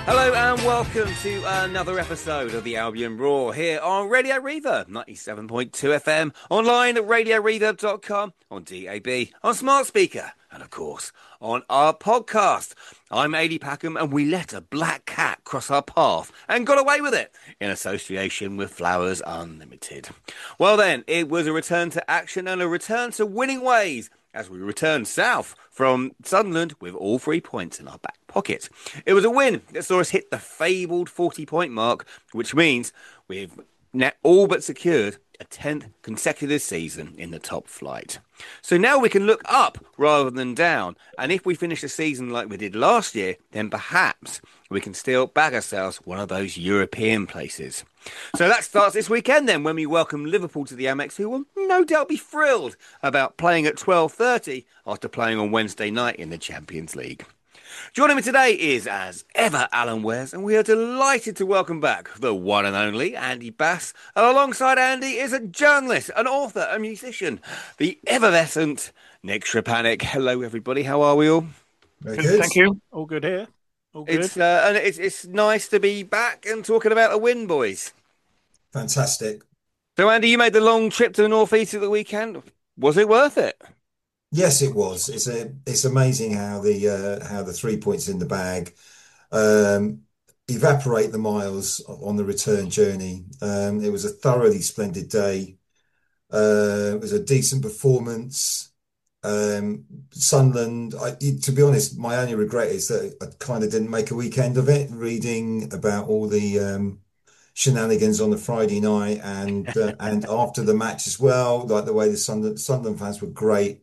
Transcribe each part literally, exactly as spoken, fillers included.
Hello and welcome to another episode of the Albion Roar here on Radio Reverb, ninety-seven point two F M, online at radio reverb dot com, on D A B, on smart speaker, and of course on our podcast. I'm Adi Packham and we let a black cat cross our path and got away with it in association with Flowers Unlimited. Well then, it was a return to action and a return to winning ways as we returned south from Sunderland with all three points in our back pocket. It was a win that saw us hit the fabled forty-point mark, which means we've all but secured a tenth consecutive season in the top flight. So now we can look up rather than down, and if we finish the season like we did last year, then perhaps we can still bag ourselves one of those European places. So that starts this weekend then, when we welcome Liverpool to the Amex, who will no doubt be thrilled about playing at twelve thirty after playing on Wednesday night in the Champions League. Joining me today is, as ever, Alan Wes, and we are delighted to welcome back the one and only Andy Bass. And alongside Andy is a journalist, an author, a musician, the effervescent Nick Shrapanic. Hello, everybody. How are we all? Very good. Thank you. All good here. All good. It's uh, and it's it's nice to be back and talking about a win, boys. Fantastic. So, Andy, you made the long trip to the North East at the weekend. Was it worth it? Yes, it was. It's a, it's amazing how the uh, how the three points in the bag um, evaporate the miles on the return journey. Um, it was a thoroughly splendid day. Uh, it was a decent performance. Um, Sunderland, I, to be honest, my only regret is that I kind of didn't make a weekend of it, reading about all the um, shenanigans on the Friday night and uh, and after the match as well, like the way the Sunderland, Sunderland fans were great.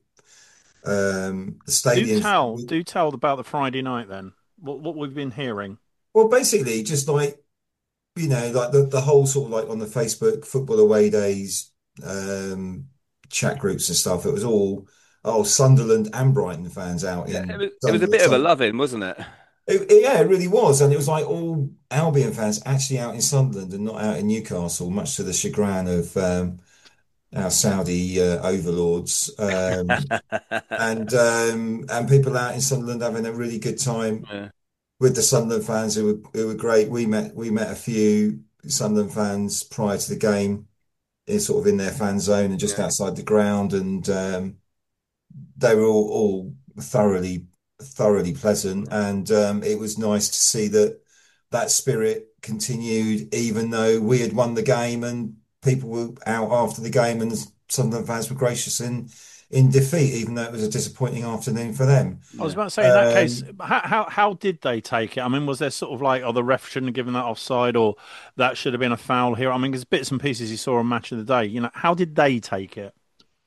Um, the stadium. Do tell, do tell about the Friday night then. What what we've been hearing. Well, basically, just like, you know, like the, the whole sort of like on the Facebook football away days, um, chat groups and stuff. It was all oh Sunderland and Brighton fans out Yeah, in. it was, it was a bit of a love-in, wasn't it? It, it- yeah, it really was, and it was like all Albion fans actually out in Sunderland and not out in Newcastle, much to the chagrin of um, our Saudi uh, overlords. Um, and um, and people out in Sunderland having a really good time Yeah. with the Sunderland fans who were who were great. We met we met a few Sunderland fans prior to the game, in sort of in their fan zone and just Yeah. outside the ground, and um, they were all, all thoroughly thoroughly pleasant, and um, it was nice to see that that spirit continued, even though we had won the game and people were out after the game, and Sunderland fans were gracious in in defeat, even though it was a disappointing afternoon for them. I was about to say, in that Um, case, how, how how did they take it? I mean, was there sort of like, oh, the ref shouldn't have given that offside, or that should have been a foul here? I mean, there's bits and pieces you saw on Match of the Day. You know, how did they take it?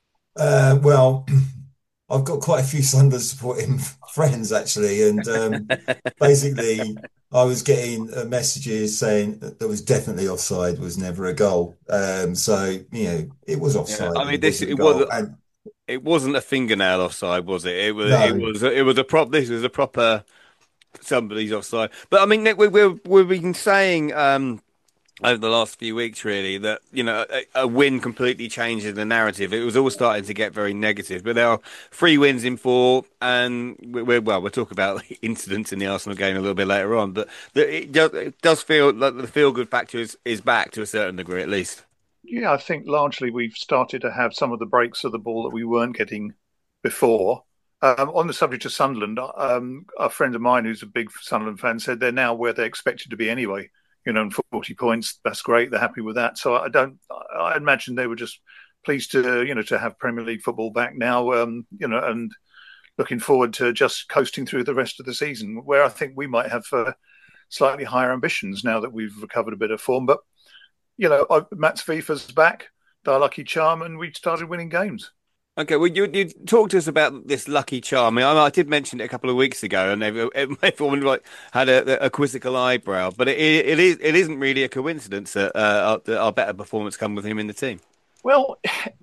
uh, well, I've got quite a few Sunderland supporting friends actually, and um, basically, I was getting uh, messages saying that there was definitely offside, was never a goal. Um, so you know, it was Yeah. offside. I mean, It this wasn't a it goal, was and it wasn't a fingernail offside, was it? It was it no. was it was a prop. This was a proper somebody's offside. But I mean, Nick, we, we we've been saying um, over the last few weeks, really, that you know a, a win completely changes the narrative. It was all starting to get very negative, but there are three wins in four, and we- we're well, we'll talk about incidents in the Arsenal game a little bit later on. But the, it, does, it does feel like the feel good factor is, is back to a certain degree, at least. Yeah, I think largely we've started to have some of the breaks of the ball that we weren't getting before. Um, on the subject of Sunderland, um, a friend of mine who's a big Sunderland fan said they're now where they're expected to be anyway. You know, and forty points, that's great. They're happy with that. So I don't, I imagine they were just pleased to, you know, to have Premier League football back now, um, you know, and looking forward to just coasting through the rest of the season, where I think we might have uh, slightly higher ambitions now that we've recovered a bit of form. But you know, I, Matt's FIFA's back, our lucky charm, and we started winning games. Okay, well, you you talked to us about this lucky charm. I, mean, I, I did mention it a couple of weeks ago, and every- everyone like had a, a quizzical eyebrow. But it, it is it isn't really a coincidence that, uh, our, that our better performance come with him in the team. Well,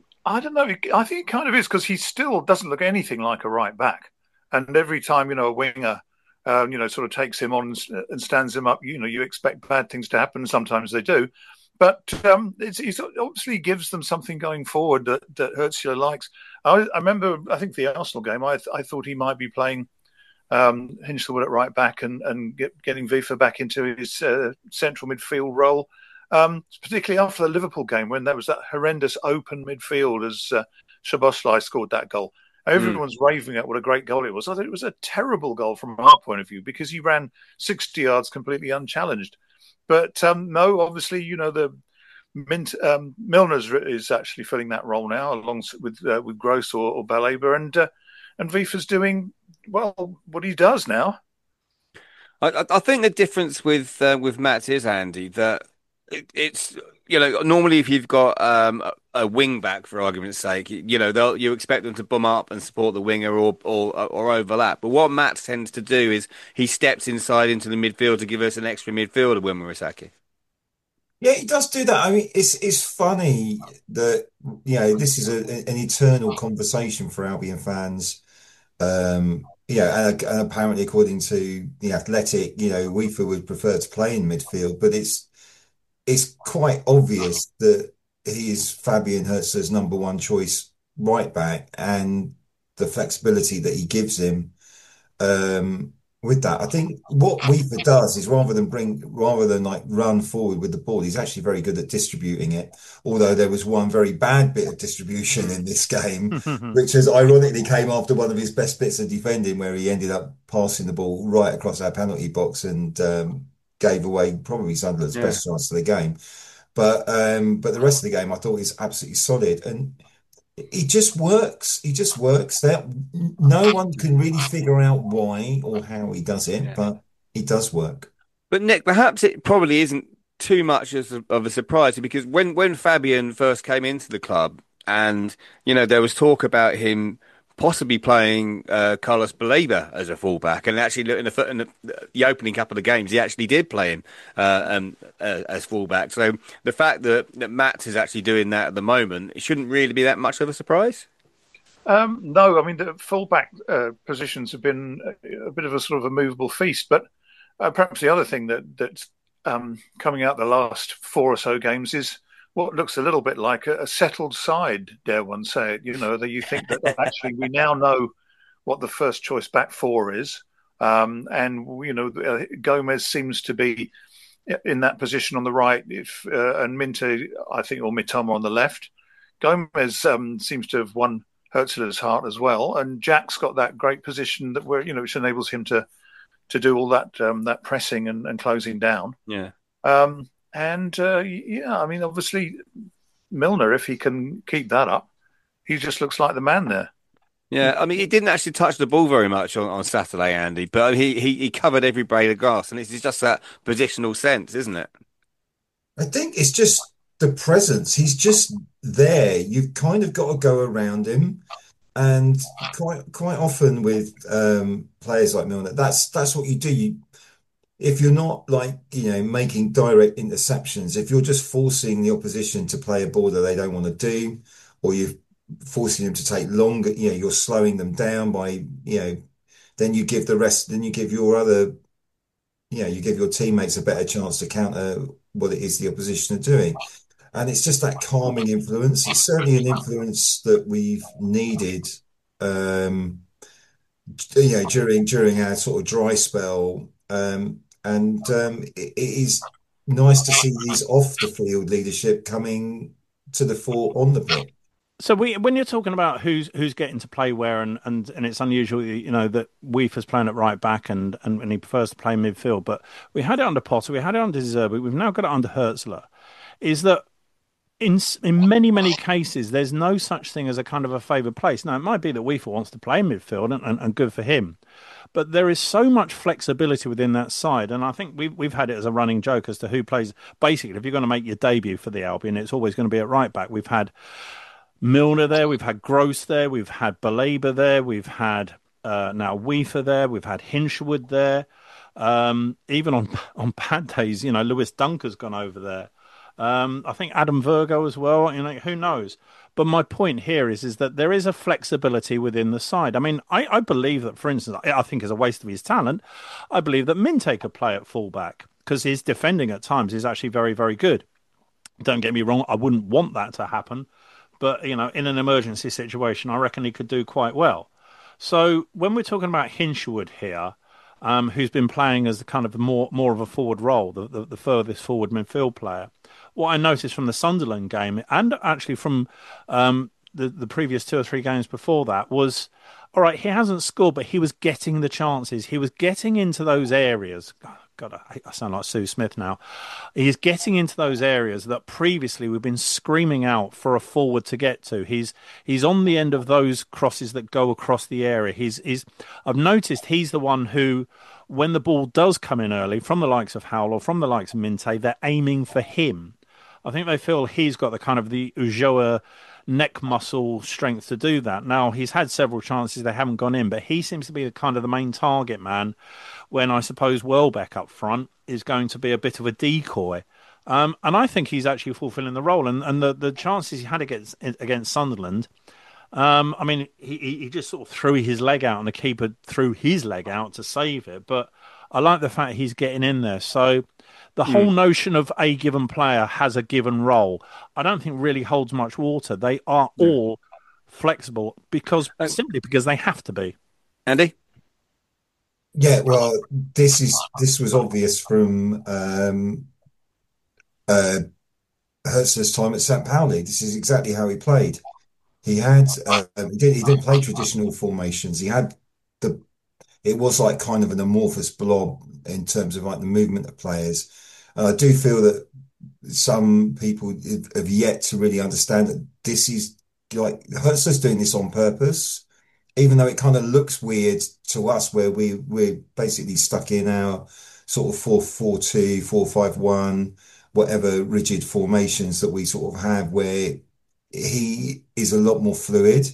I don't know. I think it kind of is because he still doesn't look anything like a right back. And every time, you know, a winger, um, you know, sort of takes him on and, and stands him up, you know, you expect bad things to happen. Sometimes they do. But um, it's, it obviously gives them something going forward that, that Özil likes. I, I remember, I think the Arsenal game, I, I thought he might be playing Um, Hinshelwood at right back and, and get, getting Vifa back into his uh, central midfield role, um, particularly after the Liverpool game when there was that horrendous open midfield as uh, Szoboszlai scored that goal. Everyone's mm. raving at what a great goal it was. I thought it was a terrible goal from our point of view because he ran sixty yards completely unchallenged. But um, no, obviously, you know, the Mint, um, Milner's is actually filling that role now, along with uh, with Gross or, or Baleba, and uh, and Vifa's doing well what he does now. I, I think the difference with uh, with Matt is, Andy, that it, it's you know normally if you've got um, a, a wing back, for argument's sake, you, you know they'll you expect them to bum up and support the winger or, or or overlap. But what Matt tends to do is he steps inside into the midfield to give us an extra midfielder when we're attacking. Yeah, he does do that. I mean, it's it's funny that you know this is a, an eternal conversation for Albion fans. Um, yeah, and, and apparently, according to the Athletic, you know, Weaver would prefer to play in midfield, but it's it's quite obvious that he is Fabian Herzler's number one choice right back, and the flexibility that he gives him. Um, with that, I think what Weaver does is rather than bring, rather than like run forward with the ball, he's actually very good at distributing it. Although there was one very bad bit of distribution in this game, which has ironically came after one of his best bits of defending, where he ended up passing the ball right across our penalty box and um, gave away probably Sunderland's yeah. best chance of the game. But um, but the rest of the game, I thought was absolutely solid and. He just works. He just works. That no one can really figure out why or how he does it, yeah. but he does work. But Nick, perhaps it probably isn't too much of a surprise because when, when Fabian first came into the club, and you know there was talk about him possibly playing uh, Carlos Baleba as a fullback, and actually in the, in the, the opening couple of games, he actually did play him uh, um, uh, as fullback. So the fact that, that Matt is actually doing that at the moment, it shouldn't really be that much of a surprise. Um, no, I mean the fullback uh, positions have been a, a bit of a sort of a movable feast, but uh, perhaps the other thing that that's um, coming out the last four or so games is what looks a little bit like a, a settled side, dare one say it. You know, that you think that actually we now know what the first choice back four is. Um, and, you know, uh, Gomez seems to be in that position on the right, if uh, and Minte, I think, or Mitoma on the left. Gomez um, seems to have won Herzler's heart as well. And Jack's got that great position that where, you know, which enables him to to do all that um, that pressing and, and closing down. Yeah. Um, And, uh, yeah, I mean, obviously, Milner, if he can keep that up, he just looks like the man there. Yeah, I mean, he didn't actually touch the ball very much on, on Saturday, Andy, but he, he, he covered every blade of grass, and it's just that positional sense, isn't it? I think it's just the presence. He's just there. You've kind of got to go around him. And quite quite often with um, players like Milner, that's that's what you do. You If you're not like, you know, making direct interceptions, if you're just forcing the opposition to play a ball that they don't want to do, or you're forcing them to take longer, you know, you're slowing them down by, you know, then you give the rest, then you give your other, you know, you give your teammates a better chance to counter what it is the opposition are doing. And it's just that calming influence. It's certainly an influence that we've needed, um, you know, during, during our sort of dry spell. Um, And um, it, it is nice to see these off the field leadership coming to the fore on the pitch. So we, when you're talking about who's who's getting to play where, and, and, and it's unusual, you know, that Weaver's playing at right back and, and, and he prefers to play midfield, but we had it under Potter, we had it under Zerbi, we've now got it under Herzler, is that in in many, many cases, there's no such thing as a kind of a favoured place. Now, it might be that Weaver wants to play midfield, and, and, and good for him. But there is so much flexibility within that side, and I think we've we've had it as a running joke as to who plays. Basically, if you're going to make your debut for the Albion, it's always going to be at right back. We've had Milner there, we've had Gross there, we've had Baleba there, we've had uh, now Weaver there, we've had Hinshelwood there. Um, even on on bad days, you know, Lewis Dunker's gone over there. Um, I think Adam Virgo as well. You know, who knows? But my point here is, is that there is a flexibility within the side. I mean, I, I believe that, for instance, I, I think it's a waste of his talent. I believe that Minte could play at fullback because his defending at times is actually very, very good. Don't get me wrong, I wouldn't want that to happen. But, you know, in an emergency situation, I reckon he could do quite well. So when we're talking about Hinchwood here, um, who's been playing as the kind of more more of a forward role, the, the, the furthest forward midfield player, what I noticed from the Sunderland game and actually from um, the the previous two or three games before that was, all right, he hasn't scored, but he was getting the chances. He was getting into those areas. God, I, I sound like Sue Smith now. He's getting into those areas that previously we've been screaming out for a forward to get to. He's he's on the end of those crosses that go across the area. He's he's. I've noticed he's the one who, when the ball does come in early from the likes of Howell or from the likes of Minte, they're aiming for him. I think they feel he's got the kind of the Ulloa neck muscle strength to do that. Now, he's had several chances, they haven't gone in, but he seems to be the kind of the main target man when I suppose Welbeck up front is going to be a bit of a decoy. Um, and I think he's actually fulfilling the role. And, and the, the chances he had against against Sunderland, um, I mean, he, he just sort of threw his leg out and the keeper threw his leg out to save it. But I like the fact he's getting in there. So the mm. whole notion of a given player has a given role, I don't think really holds much water. They are mm. all flexible because uh, simply because they have to be. Andy? Yeah, well, this is this was obvious from um, uh, Hertzler's time at Saint Pauli. This is exactly how he played. He had uh, he didn't he didn't play traditional formations. He had the it was like kind of an amorphous blob in terms of like the movement of players. And I do feel that some people have yet to really understand that this is like Hertzler's doing this on purpose. Even though it kind of looks weird to us, where we we're basically stuck in our sort of four four two, four five one, whatever rigid formations that we sort of have, where he is a lot more fluid.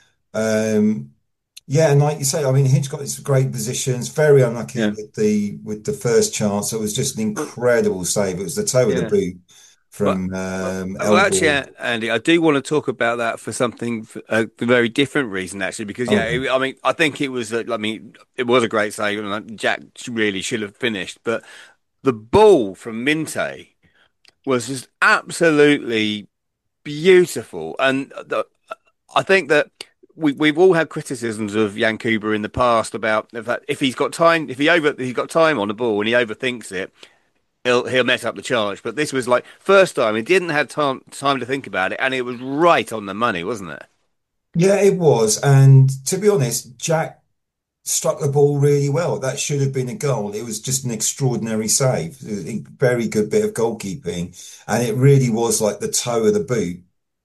Um, yeah, and like you say, I mean, Hinch got these great positions. Very unlucky yeah. with the with the first chance. It was just an incredible save. It was the toe yeah. of the boot. From well, um, well actually, Andy, I do want to talk about that for something, for a very different reason, actually, because yeah, okay. it, I mean, I think it was, a, I mean, it was a great save, and Jack really should have finished, but the ball from Minte was just absolutely beautiful, and the, I think that we we've all had criticisms of Jan Kuba in the past about the fact if he's got time, if he over he's got time on the ball and he overthinks it. He'll he'll mess up the charge, but this was like first time he didn't have time time to think about it, and it was right on the money, wasn't it? Yeah, it was. And to be honest, Jack struck the ball really well. That should have been a goal. It was just an extraordinary save, a very good bit of goalkeeping, and it really was like the toe of the boot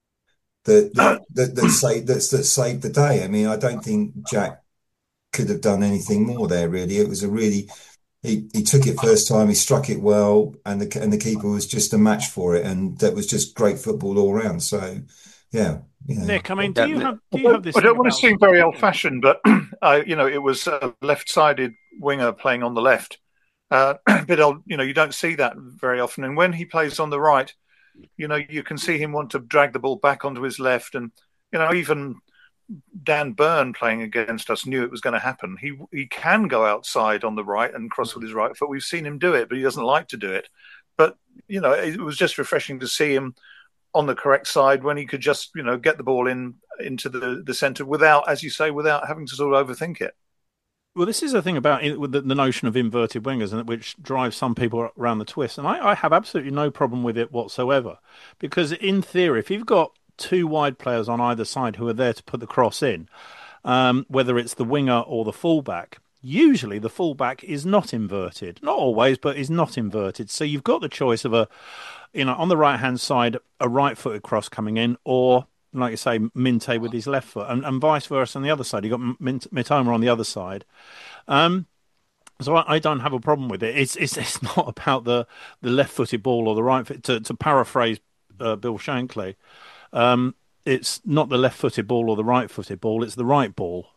that that that, that saved that, that saved the day. I mean, I don't think Jack could have done anything more there. Really, it was a really He he took it first time. He struck it well, and the and the keeper was just a match for it, and that was just great football all round. So, yeah, you know. Nick, I mean, do you have do you have this? I don't want to seem very old-fashioned, but uh, you know, it was a left-sided winger playing on the left. Uh, but you know, you don't see that very often. And when he plays on the right, you know, you can see him want to drag the ball back onto his left, and you know, even Dan Burn playing against us knew it was going to happen. He he can go outside on the right and cross with his right foot. We've seen him do it, but he doesn't like to do it. But, you know, it was just refreshing to see him on the correct side when he could just, you know, get the ball in into the, the centre without, as you say, without having to sort of overthink it. Well, this is the thing about it, with the, the notion of inverted wingers, and which drives some people around the twist. And I, I have absolutely no problem with it whatsoever. Because in theory, if you've got two wide players on either side who are there to put the cross in, um, whether it's the winger or the fullback, usually the fullback is not inverted. Not always, but is not inverted. So you've got the choice of a, you know, on the right-hand side, a right-footed cross coming in, or, like you say, Minte with his left foot, and, and vice versa on the other side. You've got Mitoma on the other side. Um, so I, I don't have a problem with it. It's it's it's not about the, the left-footed ball or the right foot. To, to paraphrase uh, Bill Shankly, Um, it's not the left-footed ball or the right-footed ball; it's the right ball.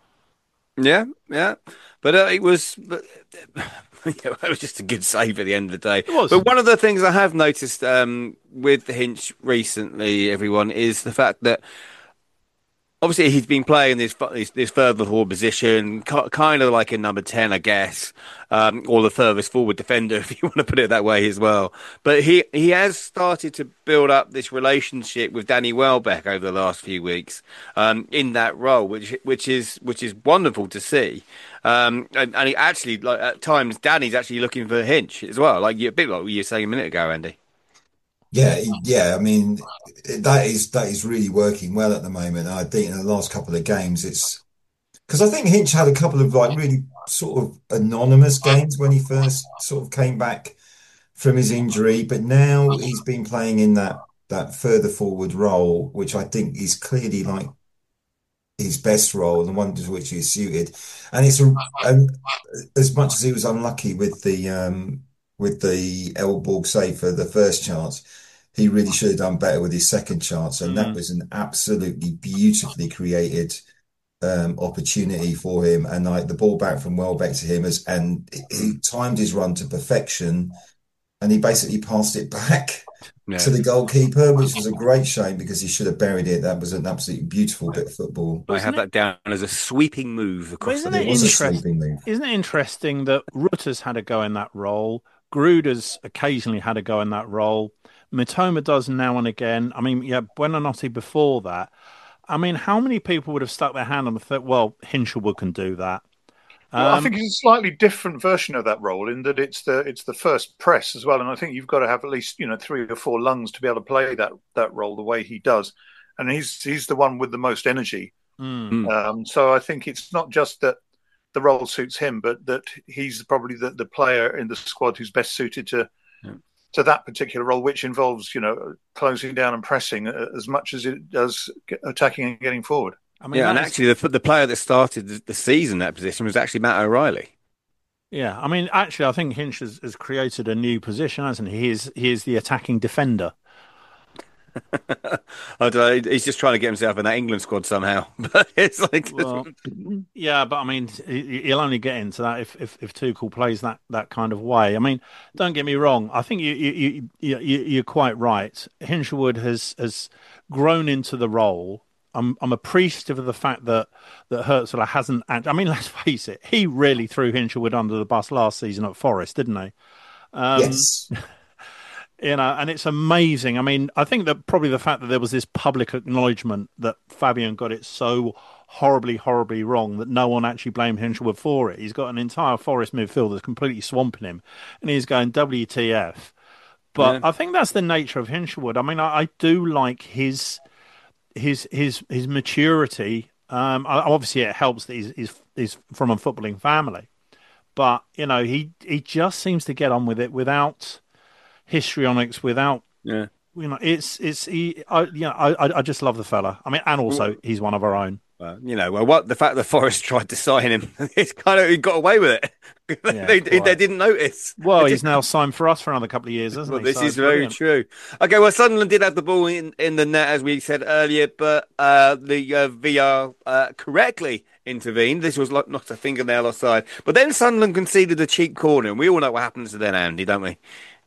Yeah, yeah, but uh, it was, but, you know, it was just a good save at the end of the day. It was. But one of the things I have noticed um, with the Hinch recently, everyone, is the fact that obviously he's been playing this this, this further forward position, kind of like a number ten, I guess, um, or the furthest forward defender, if you want to put it that way as well. But he he has started to build up this relationship with Danny Welbeck over the last few weeks, um, in that role, which which is which is wonderful to see. Um, and, and he actually, like at times, Danny's actually looking for Hinch as well, like you, a bit like what you were saying a minute ago, Andy. Yeah, yeah. I mean, that is that is really working well at the moment. I think in the last couple of games, it's because I think Hinch had a couple of like really sort of anonymous games when he first sort of came back from his injury, but now he's been playing in that that further forward role, which I think is clearly like his best role and the one to which he's suited. And it's a, and as much as he was unlucky with the um with the Elborg save for the first chance, he really should have done better with his second chance. And that Mm. was an absolutely beautifully created um, opportunity for him. And like the ball back from Welbeck to him as, and he timed his run to perfection and he basically passed it back Yeah. to the goalkeeper, which was a great shame because he should have buried it. That was an absolutely beautiful bit of football. I Isn't have it- that down as a sweeping move across Isn't the it It was a interest- sweeping move. Isn't it interesting that Rutter's had a go in that role? Gruder's occasionally had a go in that role. Mitoma does now and again. I mean, yeah, Buonanotte before that. I mean, how many people would have stuck their hand on the thought, well, Hinshelwood can do that? Well, I Um, think it's a slightly different version of that role in that it's the it's the first press as well, and I think you've got to have at least you know three or four lungs to be able to play that that role the way he does, and he's he's the one with the most energy. mm. Um, so I think it's not just that the role suits him, but that he's probably the, the player in the squad who's best suited to Yeah. to that particular role, which involves you know closing down and pressing uh, as much as it does get- attacking and getting forward. I mean, Yeah, and that is- actually, the the player that started the, the season in that position was actually Matt O'Reilly. yeah. I mean, actually, I think Hinch has, has created a new position, hasn't he? He is, he is the attacking defender. I don't know, he's just trying to get himself in that England squad somehow. But it's like, Well, yeah, but I mean, he- he'll only get into that if, if, if Tuchel plays that, that kind of way. I mean, don't get me wrong. I think you, you, you, you, you- you're quite right. Hinshelwood has, has grown into the role. I'm, I'm appreciative of the fact that, that Herzl hasn't. act- I mean, let's face it, he really threw Hinshelwood under the bus last season at Forest, didn't he? Um, Yes. You know, and it's amazing. I mean, I think that probably the fact that there was this public acknowledgement that Fabian got it so horribly, horribly wrong that no one actually blamed Hinshelwood for it. He's got an entire Forest midfield that's completely swamping him, and he's going W T F. But Yeah. I think that's the nature of Hinshelwood. I mean, I, I do like his his his his maturity. Um, I- obviously, it helps that he's, he's he's from a footballing family, but you know, he he just seems to get on with it without histrionics, without yeah. you know, it's it's he. I, you know, I I just love the fella. I mean, and also he's one of our own. Well, you know, well, what the fact that Forest tried to sign him, it's kind of he got away with it. Yeah, they, they quite. didn't notice. Well, They he's just- now signed for us for another couple of years, hasn't Well, he? this So is it's very brilliant. true. Okay, well, Sunderland did have the ball in, in the net, as we said earlier, but uh, the uh, V R uh, correctly intervened. This was like not a fingernail offside. But then Sunderland conceded a cheap corner, and we all know what happens to then, Andy, don't we?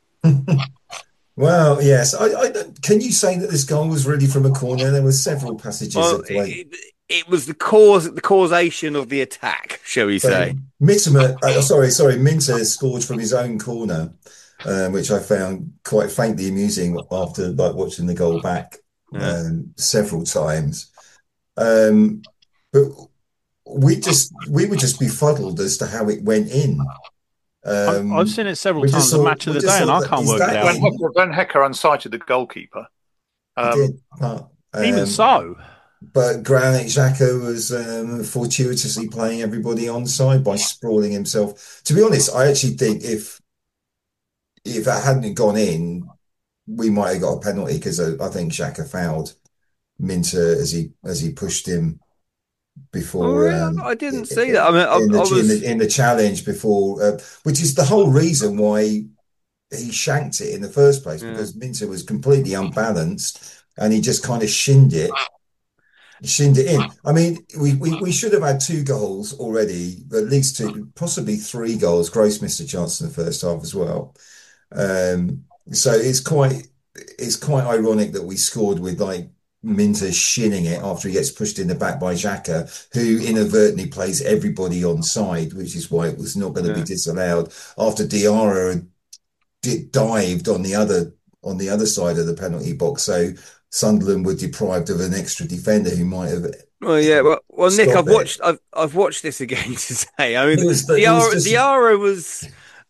Well, yes. I, I don't- can you say that this goal was really from a corner? There were several passages Well, of like it, it was the cause, the causation of the attack, shall we say? Mitoma, uh, sorry, sorry, Minter scored from his own corner, um, which I found quite faintly amusing after like watching the goal back Yeah. um, several times. Um, but we just we were just befuddled as to how it went in. I've, Um, I've seen it several we times. just The thought- match of we the just day, and thought I that- can't is work that it Van out. like- Hecker, Van Hecker unsighted the goalkeeper. he Um, did, but, Even um, so, But Granit Xhaka was um, fortuitously playing everybody onside by sprawling himself. To be honest, I actually think if if it hadn't gone in, we might have got a penalty because I, I think Xhaka fouled Minter as he as he pushed him before. Oh, really? um, I didn't see that. I mean, I, in the, I in was. the in the challenge before, uh, which is the whole reason why he shanked it in the first place Yeah. because Minter was completely unbalanced and he just kind of shinned it. Shinned it in. I mean, we, we, we should have had two goals already, at least two, possibly three goals. Gross missed a chance in the first half as well. Um, so it's quite it's quite ironic that we scored with like Minter shinning it after he gets pushed in the back by Xhaka, who inadvertently plays everybody on side, which is why it was not going to be Yeah. disallowed after Diarra had di- dived on the other on the other side of the penalty box. So Sunderland were deprived of an extra defender who might have Well, yeah. Well, well, Nick, I've stopped it. watched. I've I've watched this again today. I mean, It was it was Diarra, just Diarra was.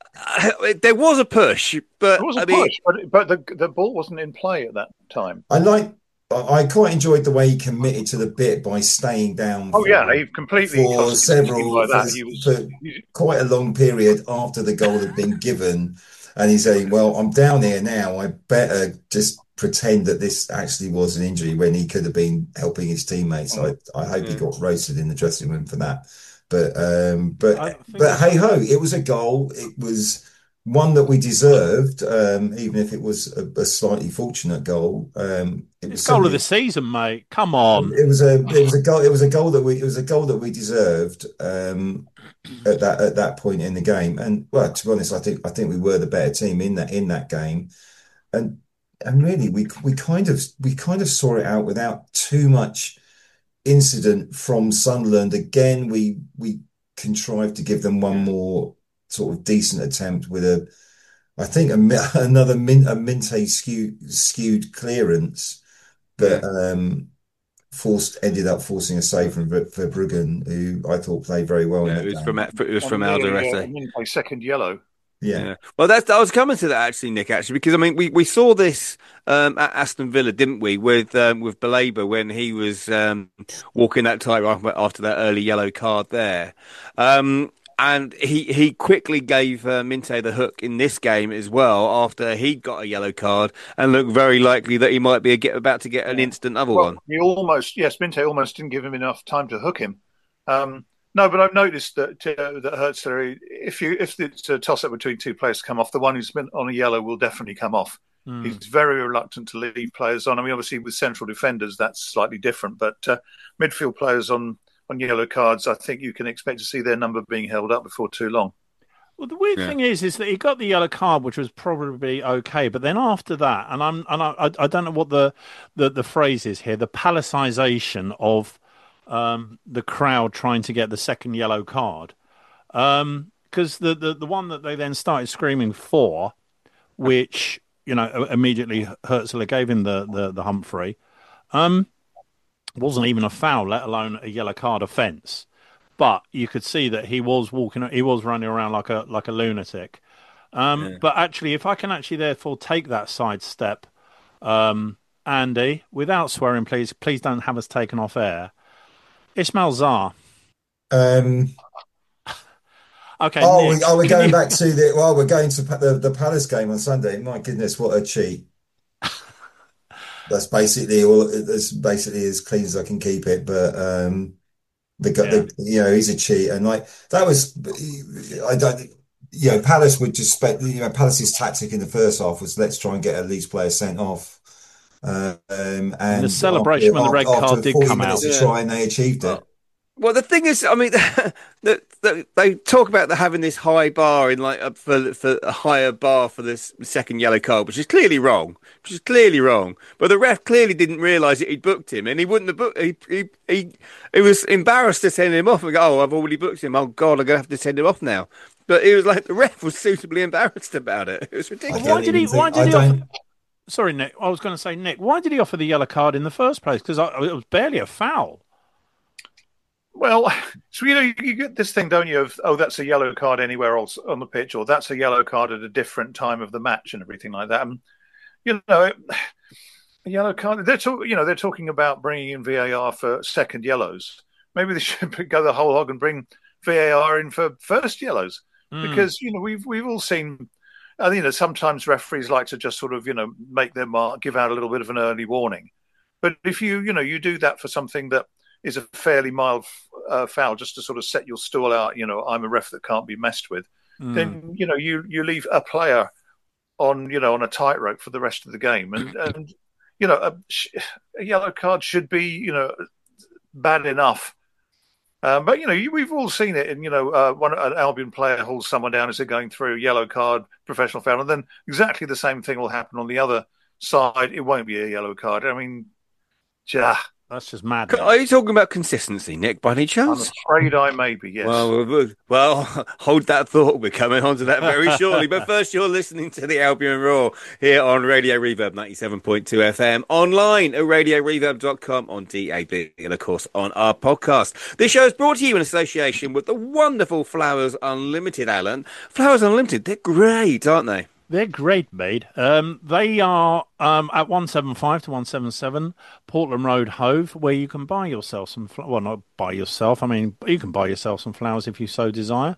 Uh, there was a push, There but was I a mean, push, but but the the ball wasn't in play at that time. I like I quite enjoyed the way he committed to the bit by staying down Oh for yeah, he completely for cost the team several like for, that. He was. for quite a long period after the goal had been given, and he's saying, "Well, I'm down here now. I better just pretend that this actually was an injury when he could have been helping his teammates." I I hope he Yeah. got roasted in the dressing room for that, but um, but I think but it's- hey ho, it was a goal. It was one that we deserved, um, even if it was a, a slightly fortunate goal. Um, it was It's goal of something. the season, mate. Come on. It was a it was a goal. It was a goal that we it was a goal that we deserved um, at that at that point in the game. And well, to be honest, I think I think we were the better team in that in that game. And and really, we we kind of we kind of saw it out without too much incident from Sunderland. Again, we we contrived to give them one more sort of decent attempt with a, I think a, mi- another min, a Minte skewed skewed clearance that um, forced ended up forcing a save from Ver- Verbruggen, who I thought played very well in yeah, that it was from game. it was from And nearly, uh, Alderete. and then play second yellow. Yeah. Yeah. Well, that's I was coming to that actually, Nick. Actually, because I mean, we, we saw this um, at Aston Villa, didn't we, with um, with Baleba when he was um, walking that tightrope after that early yellow card there, um, and he he quickly gave uh, Minte the hook in this game as well after he got a yellow card and looked very likely that he might be a get, about to get an Yeah. instant other Well, one. he almost, yes, Minte almost didn't give him enough time to hook him. Um, no, but I've noticed that uh, that Hertzler, if you if it's a toss up between two players to come off, the one who's been on a yellow will definitely come off. Mm. He's very reluctant to leave players on. I mean, obviously with central defenders that's slightly different, but uh, midfield players on on yellow cards, I think you can expect to see their number being held up before too long. Well, the weird Yeah. thing is, is that he got the yellow card, which was probably okay, but then after that, and I'm, and I, I don't know what the, the, the phrase is here, the palicization of um, the crowd trying to get the second yellow card, because um, the, the the one that they then started screaming for, which you know immediately Hertzler gave him the the, the Humphrey, um, wasn't even a foul, let alone a yellow card offence. But you could see that he was walking, he was running around like a like a lunatic. Um, Yeah. But actually, if I can actually therefore take that sidestep, um, Andy, without swearing, please, please don't have us taken off air. Ismail Zar. Um, Okay. oh, Nick, we, oh, we're can going you- back to the well, we're going to pa- the, the Palace game on Sunday. My goodness, what a cheat! That's basically all. That's basically as clean as I can keep it. But um, the, guy- Yeah. the you know he's a cheat, and like that was I don't. You know, Palace would just spec. You know, Palace's tactic in the first half was let's try and get a Leeds player sent off. Um, and And the celebration after, when the red after card did forty come minutes out. of Yeah. trying, they achieved it. Well, Well, the thing is, I mean, that the, they talk about the, having this high bar in like a, for for a higher bar for this second yellow card, which is clearly wrong, which is clearly wrong. But the ref clearly didn't realise that he'd booked him, and he wouldn't have booked. He he he, he was embarrassed to send him off and go, "Oh, I've already booked him. Oh God, I'm gonna have to send him off now." But it was like the ref was suitably embarrassed about it. It was I ridiculous. Why don't did he? even Why think- did I he? Offer, don't. sorry, Nick. I was going to say, Nick. Why did he offer the yellow card in the first place? Because it was barely a foul. Well, so you know, you, you get this thing, don't you? Of oh, that's a yellow card anywhere else on the pitch, or that's a yellow card at a different time of the match, and everything like that. And you know, it, a yellow card. They're talk, you know, they're talking about bringing in V A R for second yellows. Maybe they should go the whole hog and bring V A R in for first yellows, Mm. because you know we've we've all seen. I think, you know, sometimes referees like to just sort of, you know, make their mark, give out a little bit of an early warning. But if you, you know, you do that for something that is a fairly mild uh, foul, just to sort of set your stall out, you know, I'm a ref that can't be messed with, Mm. then, you know, you, you leave a player on, you know, on a tightrope for the rest of the game. And, and you know, a, a yellow card should be, you know, bad enough. Um, but, you know, you, we've all seen it. And, you know, uh, one an Albion player holds someone down as they're going through, yellow card, professional foul. And then exactly the same thing will happen on the other side. It won't be a yellow card. I mean, Ja, That's just mad. Are you talking about consistency, Nick, by any I'm chance? afraid I may be, yes. Well, well, well, hold that thought. We're coming on to that very shortly. But first, you're listening to the Albion Roar here on Radio Reverb ninety-seven point two F M, online at radio reverb dot com, on D A B, and of course on our podcast. This show is brought to you in association with the wonderful Flowers Unlimited, Alan. Flowers Unlimited, they're great, aren't they? They're great, mate. Um, they are um, at one seventy-five to one seventy-seven Portland Road, Hove, where you can buy yourself some, fl- well, not buy yourself, I mean, you can buy yourself some flowers if you so desire.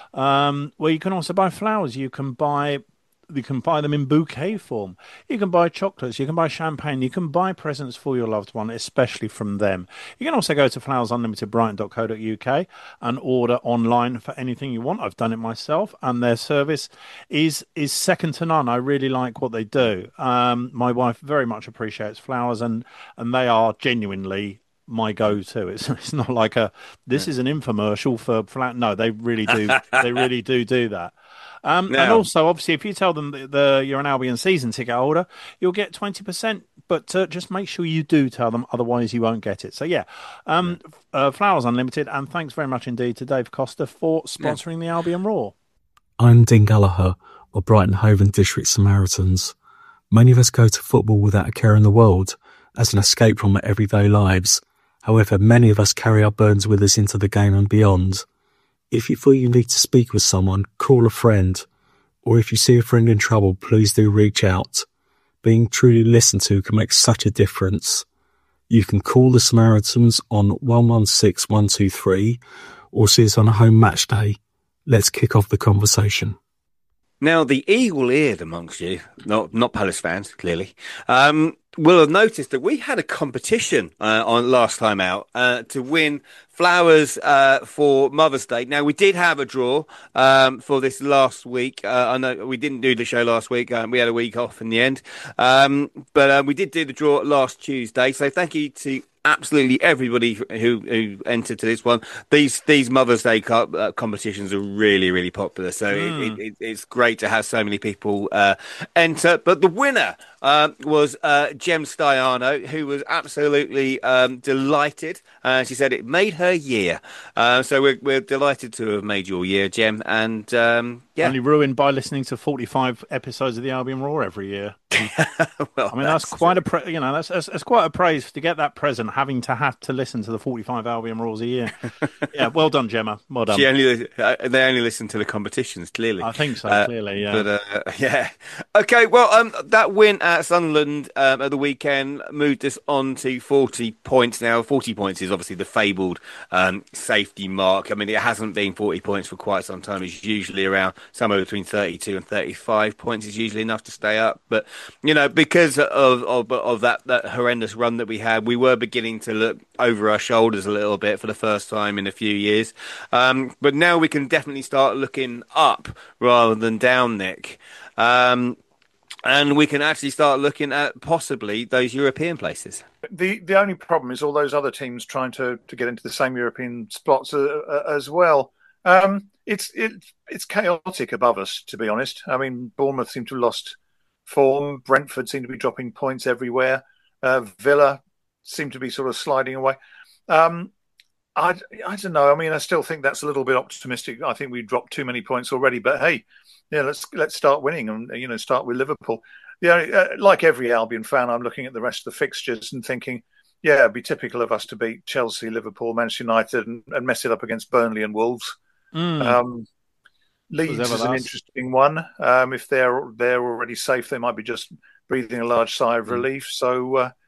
Um, where you can also buy flowers. You can buy You can buy them in bouquet form. You can buy chocolates. You can buy champagne. You can buy presents for your loved one, especially from them. You can also go to flowers unlimited brighton dot co dot U K and order online for anything you want. I've done it myself, and their service is is second to none. I really like what they do. Um, my wife very much appreciates flowers, and and they are genuinely my go-to. It's it's not like a this is an infomercial for flower. No, they really do. They really do do that. Um, Now- and also, obviously, if you tell them that the, you're an Albion season ticket holder, you'll get twenty percent. But uh, just make sure you do tell them, otherwise you won't get it. So, yeah, um, uh, Flowers Unlimited. And thanks very much indeed to Dave Costa for sponsoring the Albion Roar. I'm Dean Gallagher of Brighton Hove and District Samaritans. Many of us go to football without a care in the world, as an escape from our everyday lives. However, many of us carry our burdens with us into the game and beyond. If you feel you need to speak with someone, call a friend. Or if you see a friend in trouble, please do reach out. Being truly listened to can make such a difference. You can call the Samaritans on one one six one two three or see us on a home match day. Let's kick off the conversation. Now, the eagle-eared amongst you, not not Palace fans, clearly, um, will have noticed that we had a competition uh, on last time out uh, to win flowers uh, for Mother's Day. Now, we did have a draw um, for this last week. Uh, I know we didn't do the show last week. Um, we had a week off in the end. Um, but uh, we did do the draw last Tuesday. So thank you to absolutely everybody who who entered to this one. These these Mother's Day co- uh, competitions are really, really popular. So mm. it, it, it's great to have so many people uh, enter. But the winner uh, was uh, Jem Stiano, who was absolutely um, delighted. Uh, she said it made her year. Uh, so we're we're delighted to have made your year, Jem. And um, yeah, only ruined by listening to forty-five episodes of the Albion Roar every year. Well, I mean, that's, that's quite true. a pra- you know that's, that's that's quite a praise to get that present, having to have to listen to the forty-five Albion Roars a year. Yeah, well done, Gemma. Well done. She only uh, they only listen to the competitions, clearly. I think so, uh, clearly. Yeah. But uh, yeah, okay. Well, um, that win at Sunderland um, at the weekend moved us on to forty points. Now, forty points is obviously the fabled um, safety mark. I mean, it hasn't been forty points for quite some time. It's usually around somewhere between thirty-two and thirty-five points is usually enough to stay up. But you know, because of of, of that, that horrendous run that we had, we were beginning to look over our shoulders a little bit for the first time in a few years. Um, but now we can definitely start looking up rather than down, Nick. Um, and we can actually start looking at possibly those European places. The the only problem is all those other teams trying to, to get into the same European spots uh, uh, as well. Um, it's it, it's chaotic above us, to be honest. I mean, Bournemouth seem to have lost form. Brentford seem to be dropping points everywhere. Uh, Villa seem to be sort of sliding away. Um, I, I don't know. I mean, I still think that's a little bit optimistic. I think we dropped too many points already. But hey, yeah, let's let's start winning and you know start with Liverpool. Yeah, you know, uh, like every Albion fan, I'm looking at the rest of the fixtures and thinking, yeah, it'd be typical of us to beat Chelsea, Liverpool, Manchester United, and, and mess it up against Burnley and Wolves. Mm. Um, Leeds is an interesting one. Um, if they're they're already safe, they might be just breathing a large sigh of relief. So uh,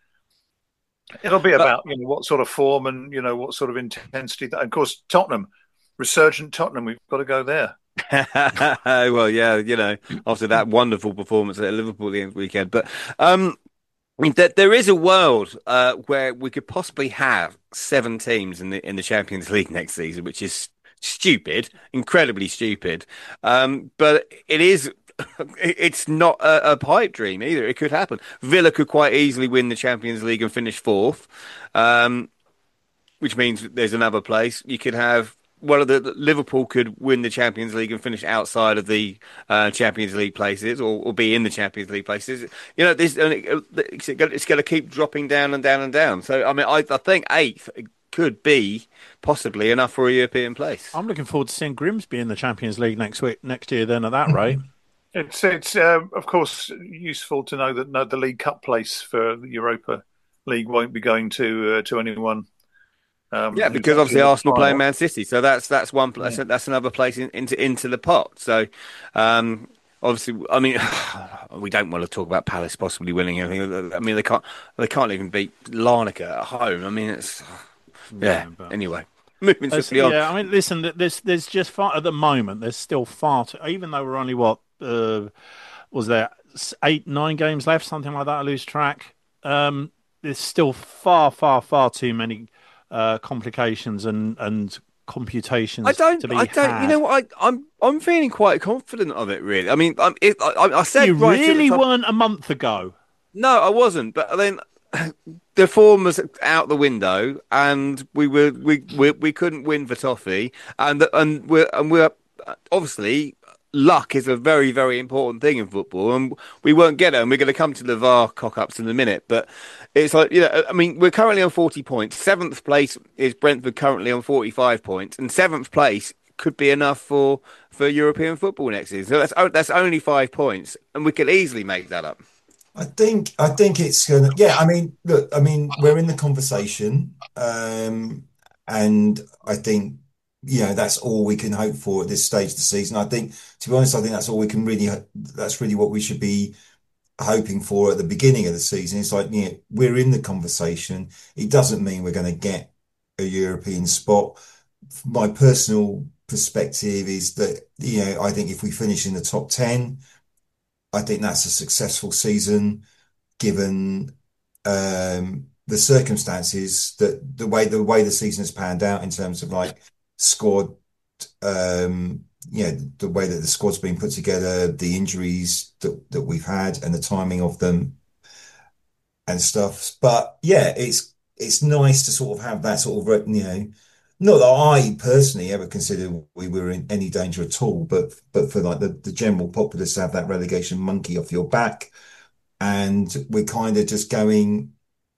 it'll be about you know what sort of form and you know what sort of intensity. That, and of course, Tottenham, resurgent Tottenham. We've got to go there. Well, yeah, you know, after that wonderful performance at Liverpool the weekend, but um, I mean, there, there is a world uh, where we could possibly have seven teams in the in the Champions League next season, which is stupid, incredibly stupid. Um, but it is, it's not a, a pipe dream either. It could happen. Villa could quite easily win the Champions League and finish fourth, um, which means there's another place. You could have one of the Liverpool could win the Champions League and finish outside of the uh, Champions League places, or, or be in the Champions League places. You know, this and it, it's going to keep dropping down and down and down. So, I mean, I, I think eighth could be possibly enough for a European place. I'm looking forward to seeing Grimsby in the Champions League next week, next year. Then at that rate, it's it's uh, of course useful to know that no, the League Cup place for the Europa League won't be going to uh, to anyone. Um, yeah, because obviously Arsenal playing Man City, so that's that's one yeah. that's, that's another place in, into into the pot. So um, obviously, I mean, we don't want to talk about Palace possibly winning anything. I mean, they can't they can't even beat Larnaca at home. I mean, it's yeah. yeah but... Anyway, moving swiftly on. Yeah, I mean, listen, there's there's just far at the moment. There's still far too, even though we're only what uh, was there eight nine games left, something like that. I lose track. Um, there's still far far far too many. Uh, complications and, and computations. I don't. To be I don't. had. You know what? I, I'm. I'm feeling quite confident of it. Really. I mean, I'm, it, I, I said you right really top, weren't a month ago. No, I wasn't. But then the form was out the window, and we were we we, we couldn't win for toffee, and and we're and we're obviously. Luck is a very, very important thing in football, and we won't get it. And we're going to come to the V A R cock-ups in a minute. But it's like, you know, I mean, we're currently on forty points. Seventh place is Brentford, currently on forty-five points, and seventh place could be enough for, for European football next season. So that's that's only five points, and we could easily make that up. I think I think it's gonna. Yeah, I mean, look, I mean, we're in the conversation, um, and I think. You know, that's all we can hope for at this stage of the season. I think, to be honest, I think that's all we can really, that's really what we should be hoping for at the beginning of the season. It's like, you know, we're in the conversation. It doesn't mean we're going to get a European spot. My personal perspective is that, you know, I think if we finish in the top ten, I think that's a successful season, given um, the circumstances, that the way the way the season has panned out in terms of like, squad, um, you know, the way that the squad's been put together, the injuries that, that we've had and the timing of them and stuff. But yeah, it's, it's nice to sort of have that sort of, you know, not that I personally ever considered we were in any danger at all, but, but for like the, the general populace to have that relegation monkey off your back. And we're kind of just going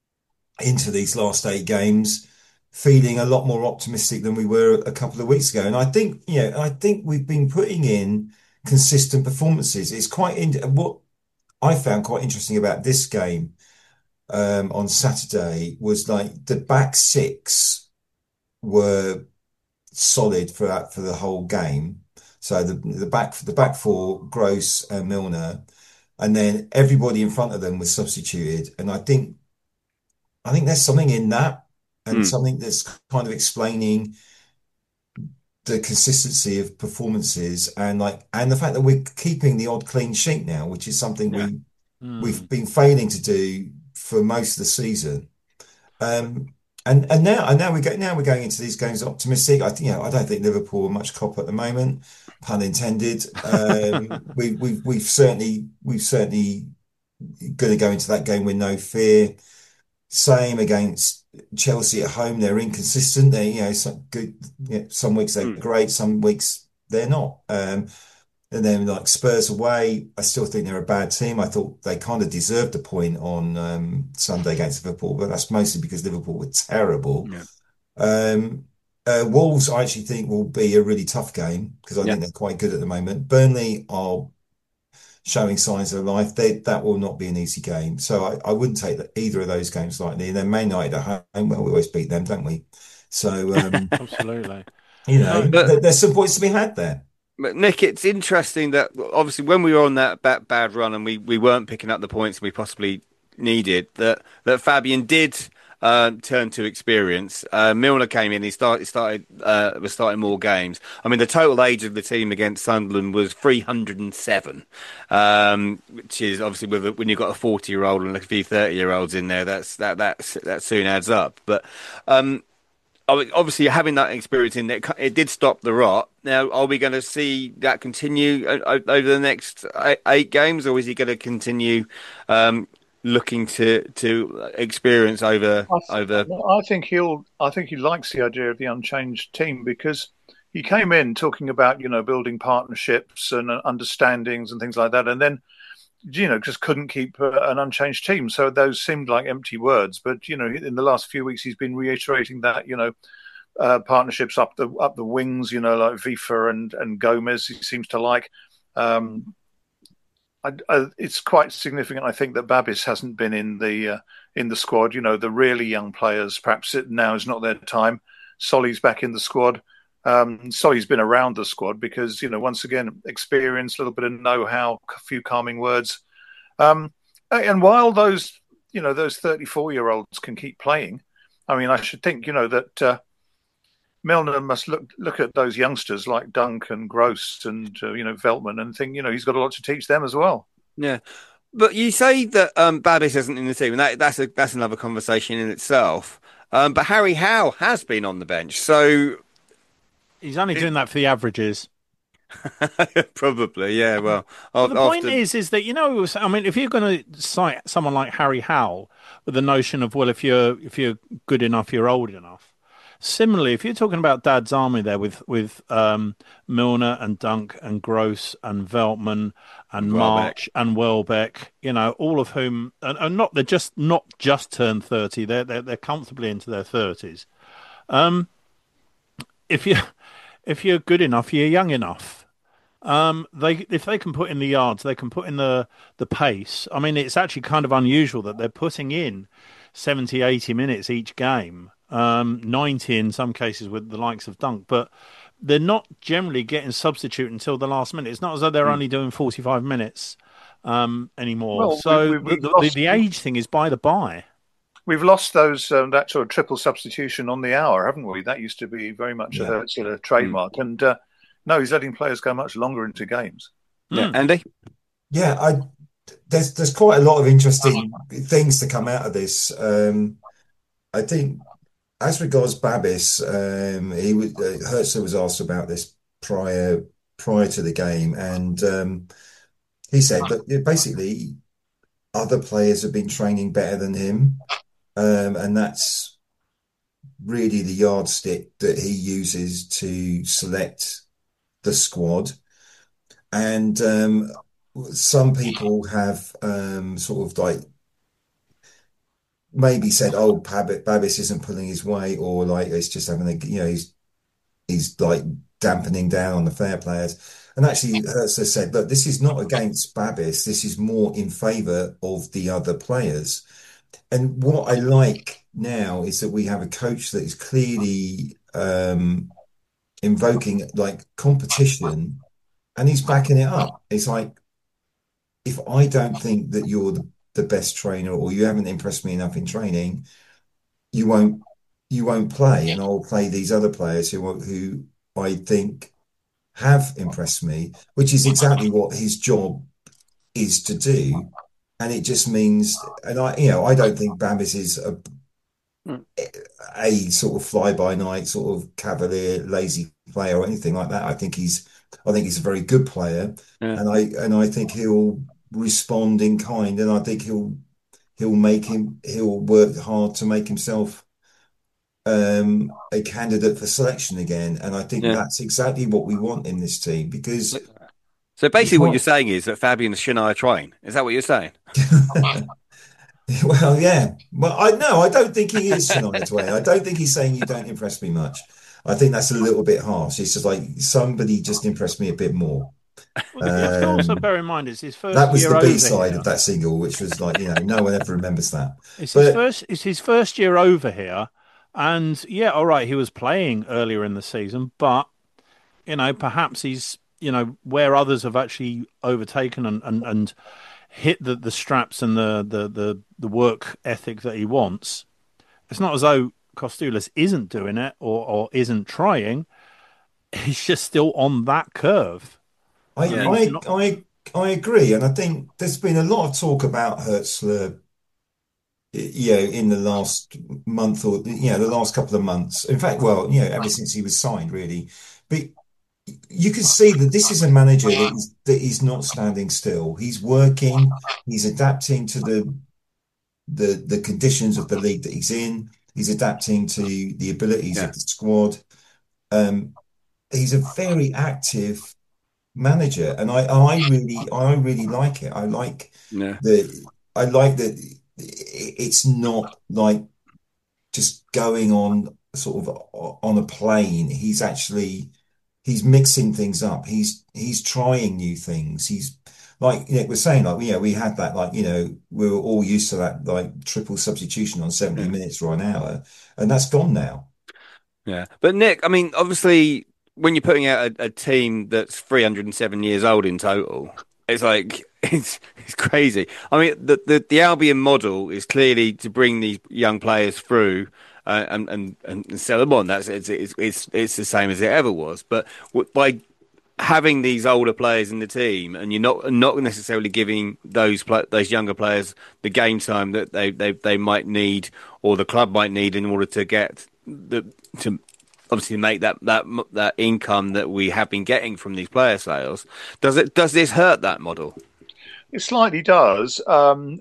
into these last eight games feeling a lot more optimistic than we were a couple of weeks ago. And I think, you know, I think we've been putting in consistent performances. It's quite, in, what I found quite interesting about this game um, on Saturday was like the back six were solid for for the whole game. So the, the back, the back four, Gross and Milner, and then everybody in front of them was substituted. And I think, I think there's something in that. And mm. something that's kind of explaining the consistency of performances and like, and the fact that we're keeping the odd clean sheet now, which is something yeah. we, mm. we've been failing to do for most of the season. Um, and, and now, and now we go, now we're going into these games optimistic. I think, you know, I don't think Liverpool are much cop at the moment, pun intended. Um, we, we've, we've certainly, we've certainly going to go into that game with no fear. Same against Chelsea at home. They're inconsistent. They, you know, some good, you know, some weeks they're mm. great, some weeks they're not. Um, and then like Spurs away, I still think they're a bad team. I thought they kind of deserved a point on um, Sunday against Liverpool, but that's mostly because Liverpool were terrible. Yeah. Um, uh, Wolves, I actually think will be a really tough game because I yeah. think they're quite good at the moment. Burnley are showing signs of life. They, that will not be an easy game. So I, I wouldn't take the, either of those games lightly. And then Man United at home, well, we always beat them, don't we? So, um, absolutely. You know, but, th- there's some points to be had there. But Nick, it's interesting that obviously when we were on that bad, bad run and we, we weren't picking up the points we possibly needed, that, that Fabian did Uh, turn to experience. Uh, Milner came in. He started started uh, was starting more games. I mean, the total age of the team against Sunderland was three hundred seven, um, which is obviously with a, when you've got a forty year old and a few thirty year olds in there, that's that that that soon adds up. But um, obviously, having that experience in there, it did stop the rot. Now, are we going to see that continue over the next eight games, or is he going to continue? Um, looking to to experience over I th- over I think he'll I think he likes the idea of the unchanged team because he came in talking about, you know, building partnerships and uh, understandings and things like that, and then, you know, just couldn't keep uh, an unchanged team. So those seemed like empty words. But, you know, in the last few weeks, he's been reiterating that, you know, uh, partnerships up the up the wings, you know, like Vifa and, and Gomez, he seems to like. Um, I, I, it's quite significant, I think, that Babis hasn't been in the uh, in the squad. You know, the really young players, perhaps it, now is not their time. Solly's back in the squad. Um, Solly's been around the squad because, you know, once again, experience, a little bit of know-how, a few calming words. Um, and while those, you know, those thirty-four-year-olds can keep playing, I mean, I should think, you know, that uh, Milner must look look at those youngsters like Dunk and Gross and, uh, you know, Veltman and think, you know, he's got a lot to teach them as well. Yeah. But you say that um, Babis isn't in the team, and that, that's a, that's another conversation in itself. Um, but Harry Howe has been on the bench, so he's only doing that for the averages. Probably, yeah. Well, well the point after... is, is that, you know, I mean, if you're going to cite someone like Harry Howe with the notion of, well, if you're if you're good enough, you're old enough. Similarly, if you're talking about Dad's Army there with with um, Milner and Dunk and Gross and Veltman and March and Welbeck, you know, all of whom and, and not they're just not just turned thirty, they're they're, they're comfortably into their thirties. Um, if you if you're good enough, you're young enough. Um, they if they can put in the yards, they can put in the the pace. I mean, it's actually kind of unusual that they're putting in seventy, eighty minutes each game. Um, ninety in some cases with the likes of Dunk, but they're not generally getting substitute until the last minute. It's not as though they're mm. only doing forty-five minutes um, anymore. Well, so we, we, the, lost, the, the age thing is by the by. We've lost those um, that sort of triple substitution on the hour, haven't we? That used to be very much yeah. a Hurtsler trademark. Mm. And uh, no, he's letting players go much longer into games. Yeah, mm. Andy? Yeah, I, there's there's quite a lot of interesting things to come out of this. Um, I think... As regards Babis, um, he was, uh, Hurtsler was asked about this prior prior to the game, and um, he said that basically other players have been training better than him, um, and that's really the yardstick that he uses to select the squad. And um, some people have um, sort of like maybe said, "Oh, Babis isn't pulling his weight," or like it's just having a, you know, he's he's like dampening down on the fair players. And actually, Hurtsler said, "Look, this is not against Babis. This is more in favour of the other players." And what I like now is that we have a coach that is clearly um, invoking like competition, and he's backing it up. It's like, if I don't think that you're the the best trainer, or you haven't impressed me enough in training, you won't you won't play, and I'll play these other players who who I think have impressed me, which is exactly what his job is to do. And it just means, and I you know I don't think Babis is a a sort of fly by night sort of cavalier lazy player or anything like that. I think he's I think he's a very good player, yeah. and I and I think he'll respond in kind, and I think he'll he'll make him he'll work hard to make himself um a candidate for selection again, and I think yeah. that's exactly what we want in this team. Because so basically what you're saying is that Fabian Schöne trying, is that what you're saying? Well, yeah, well, I no I don't think he is Schöne Twain. I don't think he's saying you don't impress me much. I think that's a little bit harsh. It's just like somebody just impressed me a bit more. Well, you have to also bear in mind it's his first. That was year the B over side here. of that single, which was like, you know, no one ever remembers that. It's but, his first. It's his first year over here, and yeah, all right, he was playing earlier in the season, but you know, perhaps he's you know where others have actually overtaken and and, and hit the, the straps and the, the the the work ethic that he wants. It's not as though Kostulas isn't doing it or or isn't trying. He's just still on that curve. I, yeah, I, not... I, I agree. And I think there's been a lot of talk about Hurtsler, you know, in the last month or, you know, the last couple of months. In fact, well, you know, ever since he was signed, really. But you can see that this is a manager that is, that is not standing still. He's working. He's adapting to the, the, the conditions of the league that he's in. He's adapting to the abilities yeah. of the squad. Um, he's a very active manager, and I I really I really like it. I like Yeah. the I like that it's not like just going on sort of on a plane. He's actually he's mixing things up. He's he's trying new things. He's like Nick was saying, like, you know, we had that, like, you know, we were all used to that, like, triple substitution on seventy Yeah. minutes or an hour, and that's gone now. Yeah. But Nick, I mean, obviously, when you're putting out a, a team that's three hundred seven years old in total, it's like it's it's crazy. I mean, the the, the Albion model is clearly to bring these young players through. Uh, and, and and sell them on. That's it's, it's it's it's the same as it ever was. But w- by having these older players in the team, and you're not not necessarily giving those pl- those younger players the game time that they, they, they might need, or the club might need, in order to get the to obviously make that, that that income that we have been getting from these player sales. Does it does this hurt that model? It slightly does, um,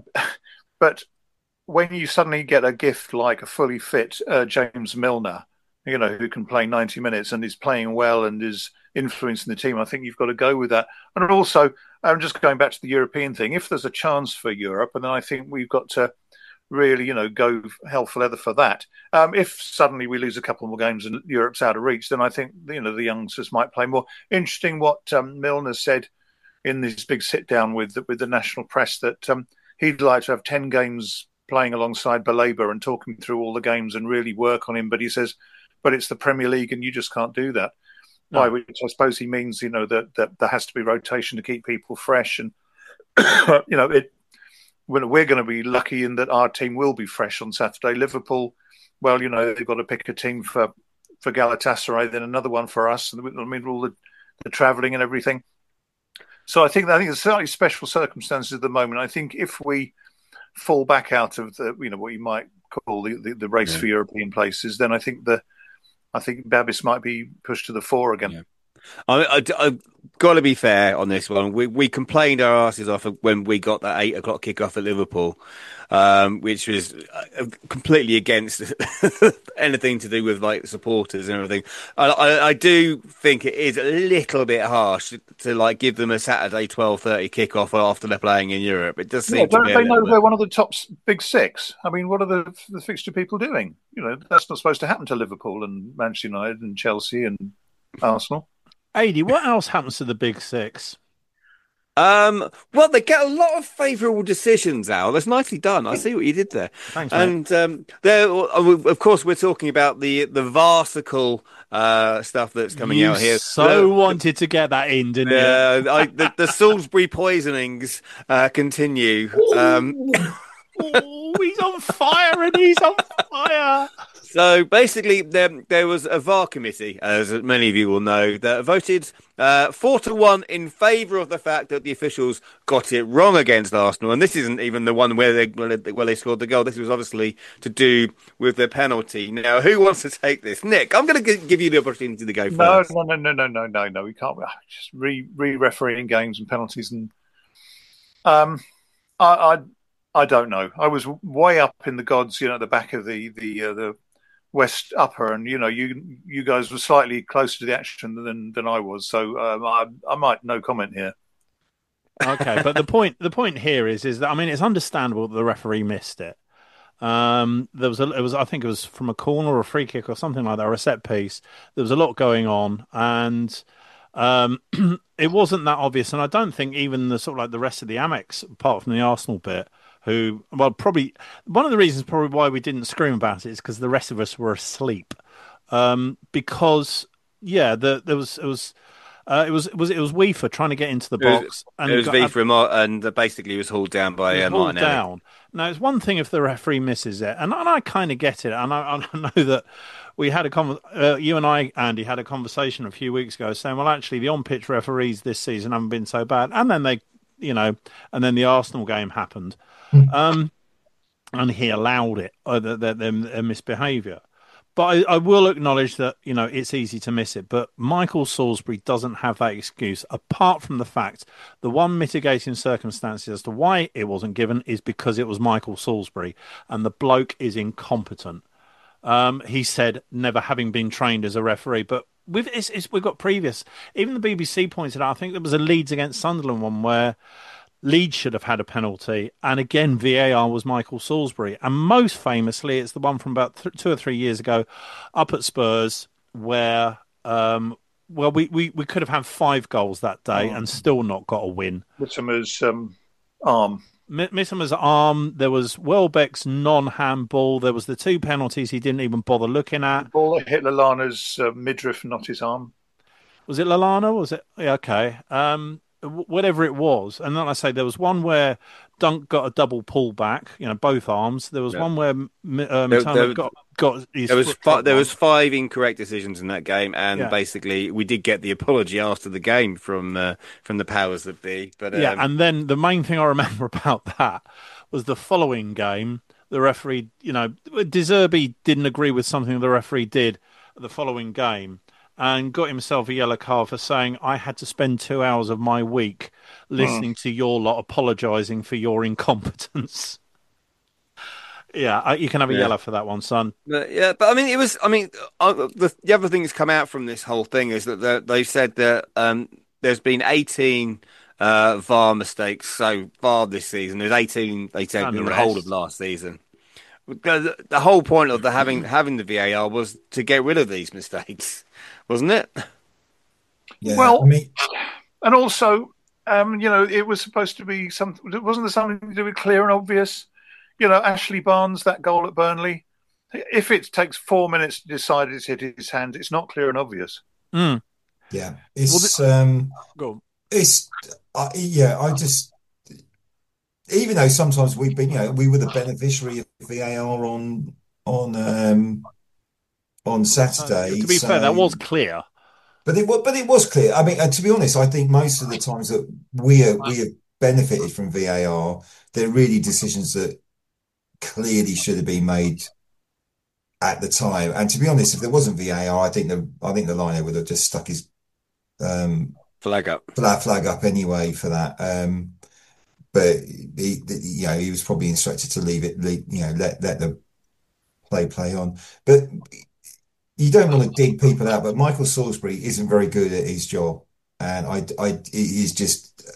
but when you suddenly get a gift like a fully fit uh, James Milner, you know, who can play ninety minutes and is playing well and is influencing the team, I think you've got to go with that. And also, I'm just going back to the European thing. If there's a chance for Europe, and then I think we've got to really, you know, go hell for leather for that. Um, if suddenly we lose a couple more games and Europe's out of reach, then I think, you know, the youngsters might play more. Interesting what um, Milner said in this big sit down with with the national press, that um, he'd like to have ten games playing alongside Baleba and talking through all the games and really work on him. But he says, but it's the Premier League and you just can't do that. No. By which I suppose he means, you know, that, that there has to be rotation to keep people fresh. And, you know, it, we're going to be lucky in that our team will be fresh on Saturday. Liverpool, well, you know, they've got to pick a team for, for Galatasaray, then another one for us. And I mean, all the, the travelling and everything. So I think I think there's slightly special circumstances at the moment. I think if we fall back out of the, you know, what you might call the, the, the race yeah. for European places, then I think the I think Babis might be pushed to the fore again. Yeah. I, I, I've got to be fair on this one. We we complained our asses off when we got that eight o'clock kickoff at Liverpool, um, which was completely against anything to do with like supporters and everything. I, I, I do think it is a little bit harsh to, to like give them a Saturday twelve thirty kickoff after they're playing in Europe. It does seem yeah, to be. Don't they know bit... they're one of the top big six? I mean, what are the, the fixture people doing? You know, that's not supposed to happen to Liverpool and Manchester United and Chelsea and Arsenal. Adi, what else happens to the Big Six? Um, well, they get a lot of favourable decisions, Al. That's nicely done. I see what you did there. Thanks, and um, there, of course, we're talking about the the Varsical uh, stuff that's coming you out here. So the, wanted to get that in, didn't uh, you? I, the, the Salisbury poisonings uh, continue. Um, oh, he's on fire, and he's on fire. So basically, there, there was a V A R committee, as many of you will know, that voted uh, four to one in favour of the fact that the officials got it wrong against Arsenal. And this isn't even the one where they where they scored the goal. This was obviously to do with the penalty. Now, who wants to take this? Nick, I'm going to give you the opportunity to go first. No, no, no, no, no, no, no. We can't just re re refereeing games and penalties. And um, I, I, I don't know. I was way up in the gods, you know, at the back of the the uh, the. West Upper, and you know, you you guys were slightly closer to the action than than I was, so um, I I might no comment here. Okay, but the point the point here is is that I mean it's understandable that the referee missed it. Um, there was a it was I think it was from a corner or a free kick or something like that, or a set piece. There was a lot going on, and um, it wasn't that obvious. And I don't think even the sort of like the rest of the Amex, apart from the Arsenal bit. Who, well, probably one of the reasons probably why we didn't scream about it is because the rest of us were asleep. Um, because yeah, the, there was it was uh, it was it was it was Weaver trying to get into the box. It was, and it was got, Weaver and, and basically he was hauled down by uh, hauled Martinelli. Down. Now it's one thing if the referee misses it, and, and I kind of get it, and I, I know that we had a con- uh, you and I, Andy, had a conversation a few weeks ago saying, well, actually the on-pitch referees this season haven't been so bad, and then they, you know, and then the Arsenal game happened. Um, and he allowed it, uh, the, the, the, the misbehaviour. But I, I will acknowledge that, you know, it's easy to miss it. But Michael Salisbury doesn't have that excuse, apart from the fact the one mitigating circumstance as to why it wasn't given is because it was Michael Salisbury, and the bloke is incompetent. Um, he said, never having been trained as a referee. But we've it's, it's, we've got previous. Even the B B C pointed out. I think there was a Leeds against Sunderland one where Leeds should have had a penalty, and again V A R was Michael Salisbury. And most famously, it's the one from about th- two or three years ago, up at Spurs, where um, well we, we, we could have had five goals that day oh. and still not got a win. Mitsuma's um, arm. Mitsuma's arm. There was Welbeck's non-handball. There was the two penalties he didn't even bother looking at. The ball that hit Lallana's uh, midriff, not his arm. Was it Lallana? Was it? Yeah, okay. Um, whatever it was. And then I say there was one where Dunk got a double pull back, you know, both arms. There was yeah. one where um, there, there, got got his there was fi- there was five incorrect decisions in that game, and yeah. basically we did get the apology after the game from uh, from the powers that be. But um... yeah, and then the main thing I remember about that was the following game. The referee, you know, De Zerbi didn't agree with something the referee did at the following game, and got himself a yellow card for saying, I had to spend two hours of my week listening mm. to your lot apologising for your incompetence. yeah, you can have a yeah. yellow for that one, son. But, yeah, but I mean, it was, I mean, uh, the, the other thing that's come out from this whole thing is that they've said that um, there's been eighteen uh, V A R mistakes so far this season. There's eighteen, they said, in the whole of last season. The, the whole point of the having having the V A R was to get rid of these mistakes, wasn't it? Yeah, well, I mean... and also, um, you know, it was supposed to be something. Wasn't there something to do with clear and obvious? You know, Ashley Barnes, that goal at Burnley. If it takes four minutes to decide it's hit his hand, it's not clear and obvious. Mm. Yeah, it's well, the... um, go on. It's uh, yeah. I just. Even though sometimes we've been, you know, we were the beneficiary of V A R on on um, on Saturday. To be so, fair, that was clear, but it was, but it was clear. I mean, uh, to be honest, I think most of the times that we are, we have benefited from V A R, they're really decisions that clearly should have been made at the time. And to be honest, if there wasn't V A R, I think the I think the liner would have just stuck his um, flag up, flag flag up anyway for that. Um, But he, you know, he was probably instructed to leave it, leave, you know, let let the play play on. But you don't want to dig people out. But Michael Salisbury isn't very good at his job, and I, I, it is just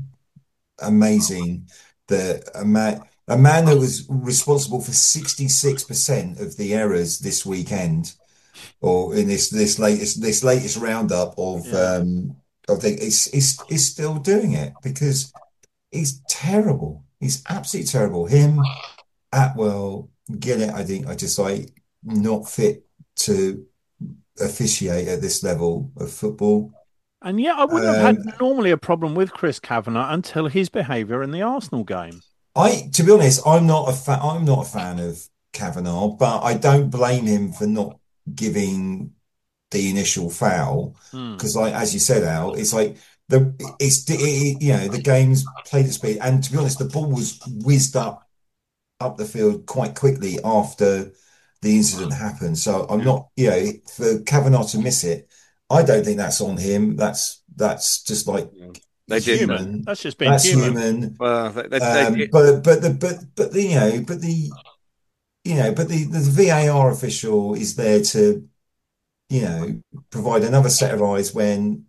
amazing that a man, a man that was responsible for sixty-six percent of the errors this weekend, or in this this latest this latest roundup of yeah. um of the, is is is still doing it because. He's terrible. He's absolutely terrible. Him, Atwell, Gillett, I think, are just like not fit to officiate at this level of football. And yet, I wouldn't um, have had normally a problem with Chris Kavanagh until his behaviour in the Arsenal game. I, to be honest, I'm not a fan. I'm not a fan of Kavanagh, but I don't blame him for not giving the initial foul because, mm. like as you said, Al, it's like. The it's it, you know the game's played at speed, and to be honest, the ball was whizzed up up the field quite quickly after the incident happened. So I'm not, you know, for Kavanagh to miss it, I don't think that's on him. That's that's just like they human. Did, that's just being that's human. human. Well, they, they, um, they, but but the but but the you know but the you know but the the V A R official is there to you know provide another set of eyes when.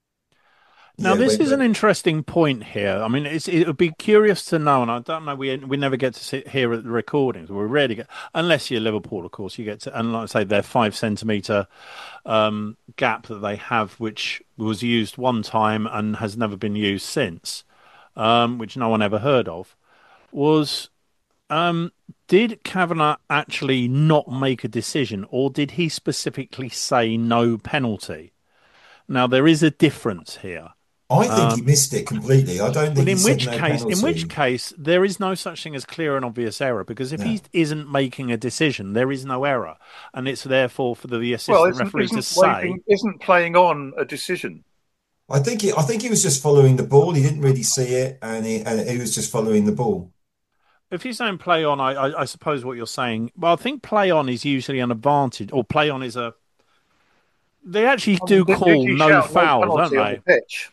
Now, yeah, this wait, is wait. an interesting point here. I mean, it's, it would be curious to know, and I don't know, we we never get to sit here at the recordings. We rarely get, unless you're Liverpool, of course, you get to, and like I say, their five centimetre um, gap that they have, which was used one time and has never been used since, um, which no one ever heard of, was, um, did Kavanagh actually not make a decision, or did he specifically say no penalty? Now, there is a difference here. I think um, he missed it completely. I don't think. But he in said which no case, penalty. in which case, there is no such thing as clear and obvious error because if no. he isn't making a decision, there is no error, and it's therefore for the assistant well, isn't, referee isn't to waving, say, isn't playing on a decision. I think he, I think he was just following the ball. He didn't really see it, and he and he was just following the ball. If you're saying play on, I, I, I suppose what you're saying. Well, I think play on is usually an advantage, or play on is a. They actually do I mean, call no foul, no don't they? The pitch?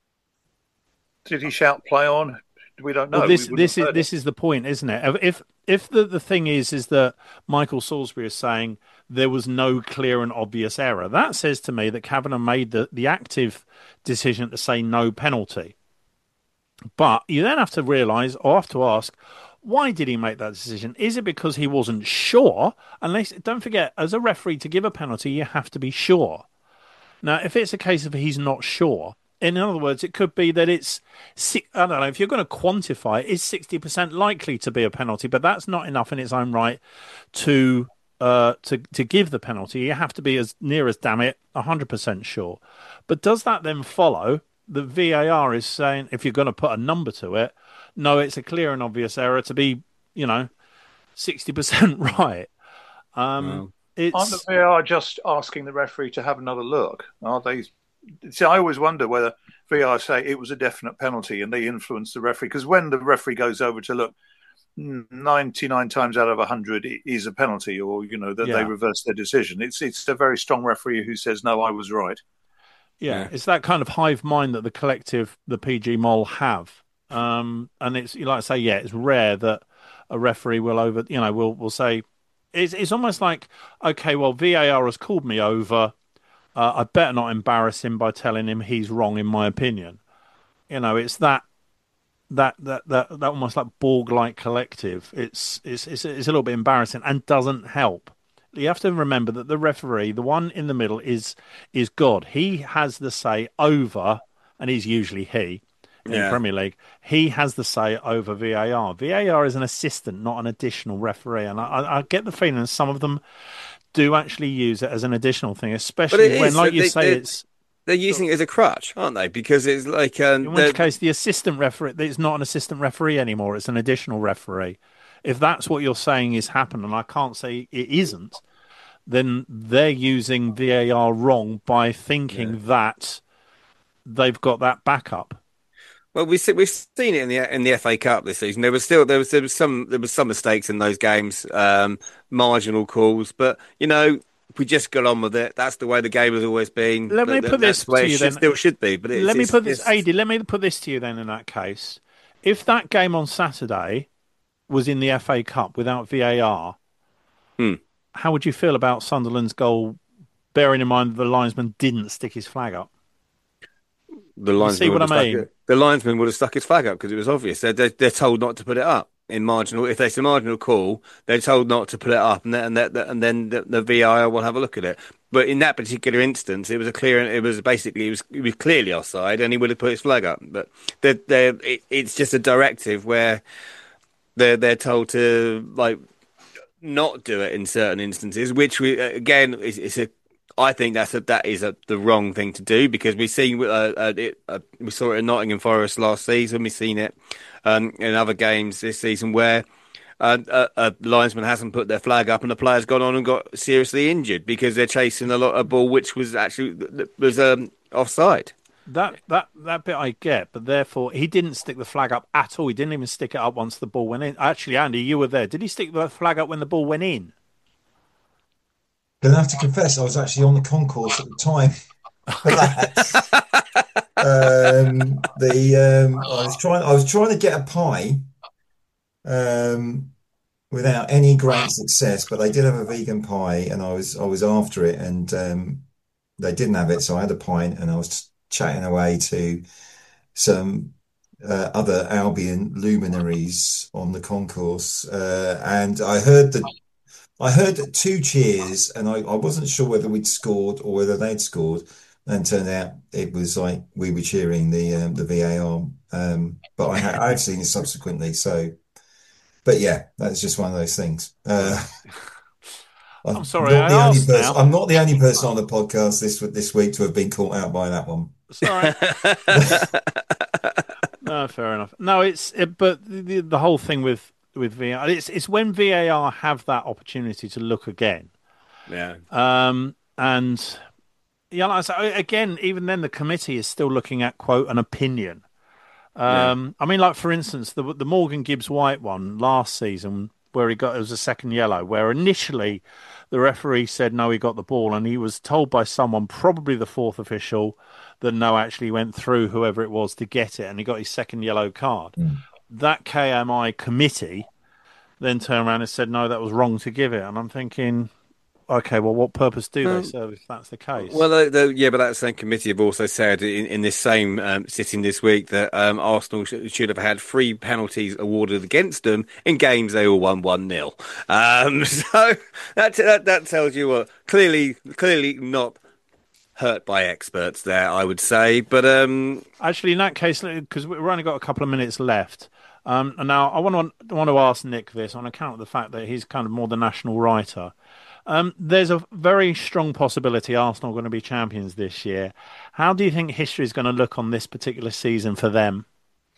Did he shout "play on"? We don't know. Well, this this is it. this is the point, isn't it? If if the, the thing is is that Michael Salisbury is saying there was no clear and obvious error. That says to me that Kavanagh made the, the active decision to say no penalty. But you then have to realise, or have to ask, why did he make that decision? Is it because he wasn't sure? Unless, don't forget, as a referee, to give a penalty, you have to be sure. Now, if it's a case of he's not sure, in other words, it could be that it's, I don't know, if you're going to quantify it, it's sixty percent likely to be a penalty, but that's not enough in its own right to uh, to to give the penalty. You have to be as near as, damn it, one hundred percent sure. But does that then follow that V A R is saying, if you're going to put a number to it, no, it's a clear and obvious error to be, you know, sixty percent right? Um, wow. It's... Aren't the V A R just asking the referee to have another look? Are they... See, I always wonder whether V A R say it was a definite penalty and they influence the referee. Because when the referee goes over to look, ninety-nine times out of one hundred it is a penalty, or, you know, that yeah. they reverse their decision. It's it's a very strong referee who says, no, I was right. Yeah, yeah. It's that kind of hive mind that the collective, the P G Mol have. Um, and it's, like I say, yeah, it's rare that a referee will over, you know, will will say, it's, it's almost like, okay, well, V A R has called me over. Uh, I better not embarrass him by telling him he's wrong, in my opinion. You know, it's that that that that, that almost like Borg-like collective. It's, it's it's it's a little bit embarrassing and doesn't help. You have to remember that the referee, the one in the middle, is is God. He has the say over, and he's usually he in yeah. the Premier League. He has the say over V A R. V A R is an assistant, not an additional referee, and I, I get the feeling that some of them do actually use it as an additional thing, especially when, like you they, say, it's... They're using it as a crutch, aren't they? Because it's like... Um, in which case, the assistant referee, it's not an assistant referee anymore, it's an additional referee. If that's what you're saying is happening, and I can't say it isn't, then they're using V A R wrong by thinking yeah. that they've got that backup. Well, we've we've seen it in the in the F A Cup this season. There was still there was there was some there was some mistakes in those games, um, marginal calls, but you know we just got on with it. That's the way the game has always been. Let me that, put this to you then. Still should be, but it's, let me it's, put this, it's... Adi. Let me put this to you then. In that case, if that game on Saturday was in the F A Cup without V A R, hmm. how would you feel about Sunderland's goal? Bearing in mind that the linesman didn't stick his flag up. The linesman, see what I mean? It, the linesman would have stuck his flag up because it was obvious. They're, they're, they're told not to put it up in marginal. If there's a marginal call, they're told not to put it up, and then, and, that, and then the, the V A R will have a look at it. But in that particular instance, it was a clear. It was basically it was, it was clearly offside, and he would have put his flag up. But they're, they're, it, it's just a directive where they're they're told to like not do it in certain instances, which we again is, is a. I think that's a, that is a, the wrong thing to do because we've seen uh, uh, it, uh, we saw it in Nottingham Forest last season. We've seen it um, in other games this season where uh, a, a linesman hasn't put their flag up and the player's gone on and got seriously injured because they're chasing a lot of ball which was actually was um, offside. That that that bit I get, but therefore he didn't stick the flag up at all. He didn't even stick it up once the ball went in. Actually, Andy, you were there. Did he stick the flag up when the ball went in? I have to confess, I was actually on the concourse at the time for that. um, the um, I was trying, I was trying to get a pie um, without any great success, but they did have a vegan pie, and I was I was after it, and um, they didn't have it, so I had a pint, and I was chatting away to some uh, other Albion luminaries on the concourse, uh, and I heard the. I heard two cheers, and I, I wasn't sure whether we'd scored or whether they'd scored. And turned out it was like we were cheering the um, the V A R. Um, but I ha- I've seen it subsequently. So, but yeah, that's just one of those things. Uh, I'm, I'm sorry, not I the only asked person, now. I'm not the only person on the podcast this this week to have been caught out by that one. Sorry. No, fair enough. No, it's it, but the, the whole thing with. With V A R, it's it's when V A R have that opportunity to look again. Yeah. Um. And yeah, like I say, again, even then, the committee is still looking at quote an opinion. Um. Yeah. I mean, like for instance, the the Morgan Gibbs White one last season, where he got it was a second yellow, where initially the referee said no, he got the ball, and he was told by someone, probably the fourth official, that no, actually went through whoever it was to get it, and he got his second yellow card. Mm. That K M I committee then turned around and said, no, that was wrong to give it. And I'm thinking, okay, well, what purpose do Um, they serve if that's the case? Well, the, the, yeah, but that same committee have also said in, in this same um, sitting this week that um, Arsenal sh- should have had three penalties awarded against them in games they all won one nil. Um, so that, that that tells you what clearly clearly not hurt by experts there, I would say. But um, actually, in that case, because we've only got a couple of minutes left. Um, and now I want to want to ask Nick this on account of the fact that he's kind of more the national writer. Um, there's a very strong possibility Arsenal are going to be champions this year. How do you think history is going to look on this particular season for them?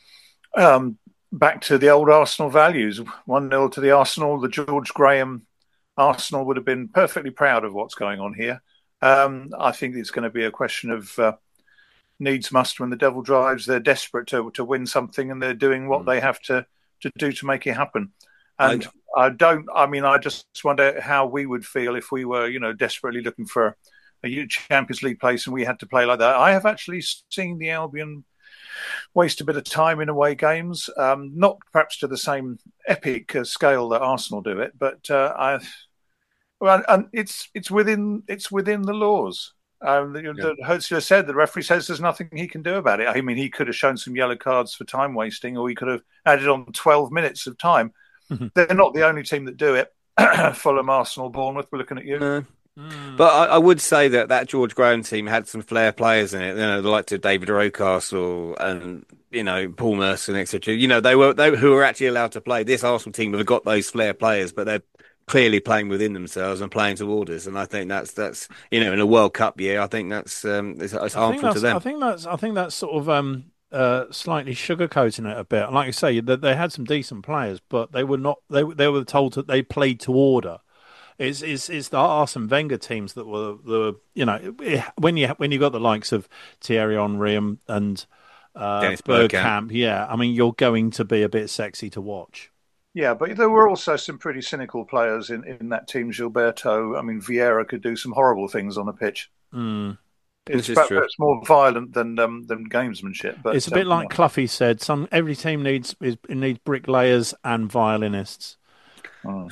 Um, back to the old Arsenal values. one nil to the Arsenal. The George Graham Arsenal would have been perfectly proud of what's going on here. Um, I think it's going to be a question of uh, needs must when the devil drives. They're desperate to to win something, and they're doing what mm. they have to, to do to make it happen. And I, I don't. I mean, I just wonder how we would feel if we were, you know, desperately looking for a Champions League place and we had to play like that. I have actually seen the Albion waste a bit of time in away games, um, not perhaps to the same epic uh, scale that Arsenal do it, but uh, I. Well, and it's it's within it's within the laws. Um, the, yeah. the Hertzler said the referee says there's nothing he can do about it. I mean, he could have shown some yellow cards for time wasting, or he could have added on twelve minutes of time. Mm-hmm. They're not the only team that do it. Fulham, Arsenal, Bournemouth. We're looking at you. No. Mm. But I, I would say that that George Graham team had some flair players in it. You know, the likes of David Rocastle and you know Paul Merson, et cetera. You know, they were they who were actually allowed to play. This Arsenal team have got those flair players, but they're clearly playing within themselves and playing to orders, and I think that's that's you know in a World Cup year, I think that's um, it's, it's harmful to them. I think that's I think that's sort of um, uh, slightly sugarcoating it a bit. And like you say, they, they had some decent players, but they were not. They they were told that they played to order. It's it's it's the Arsene Wenger teams that were the you know when you when you got the likes of Thierry Henry and, and uh, Dennis Bergkamp, Bergkamp, yeah, I mean you're going to be a bit sexy to watch. Yeah, but there were also some pretty cynical players in, in that team. Gilberto, I mean, Vieira could do some horrible things on the pitch. Mm. It's, perhaps, it's more violent than um, than gamesmanship. But it's a bit um, like Cloughie said. Some every team needs is, it needs bricklayers and violinists. Oh.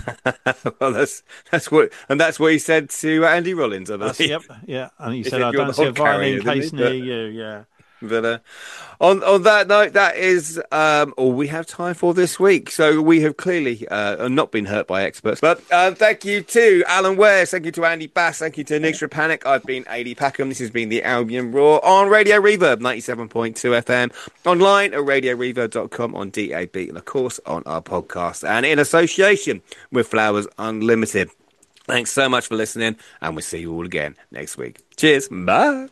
Well, that's that's what, and that's what he said to Andy Rollins. I believe. Yep, yeah, and he, he said, said, "I don't see a violin carrier, case near you." Yeah. But uh, on on that note, that is um, all we have time for this week. So we have clearly uh, not been hurt by experts. But uh, thank you to Alan Ware, thank you to Andy Bass, thank you to Nick Strapanik. I've been A D Packham. This has been the Albion Roar on Radio Reverb ninety-seven point two F M, online at radio reverb dot com, on D A B, and of course on our podcast, and in association with Flowers Unlimited. Thanks so much for listening, and we'll see you all again next week. Cheers. Bye.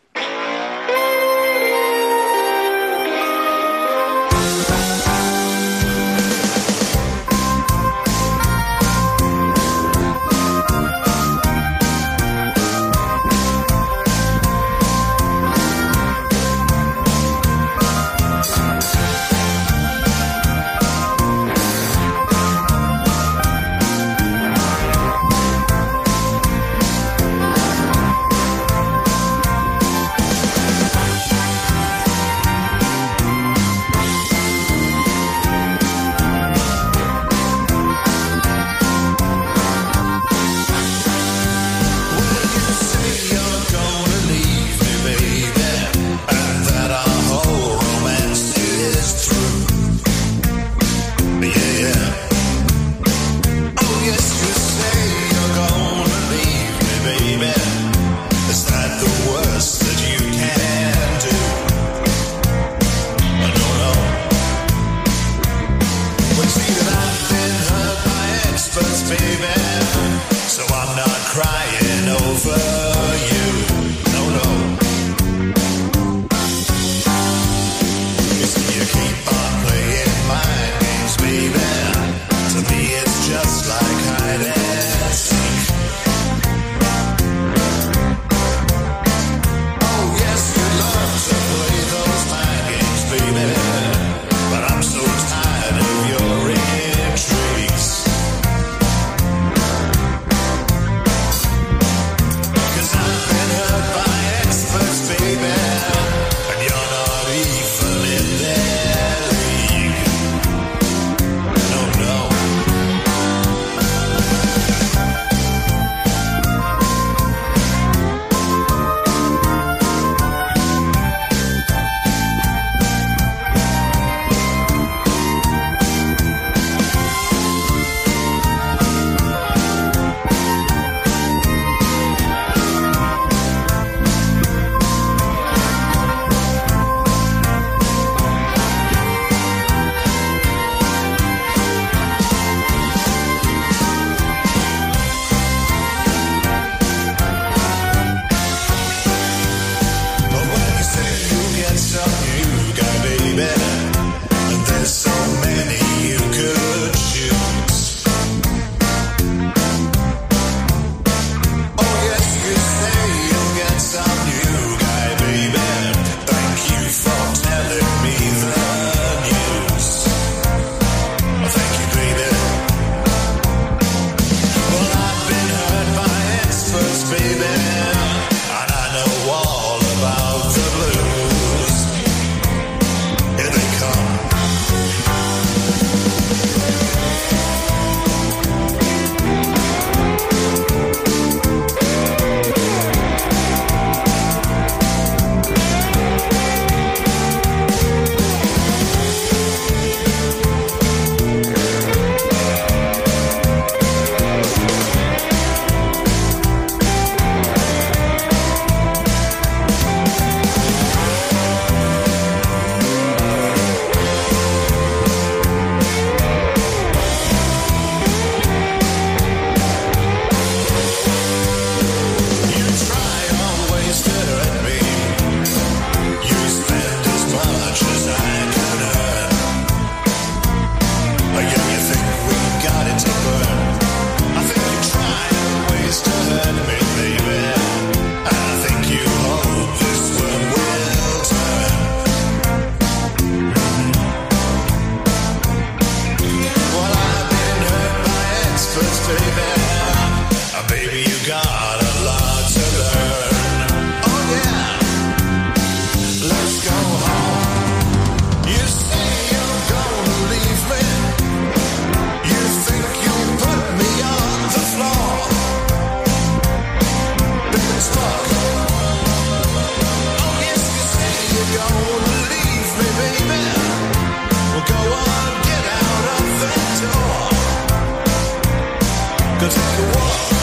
Go take a walk.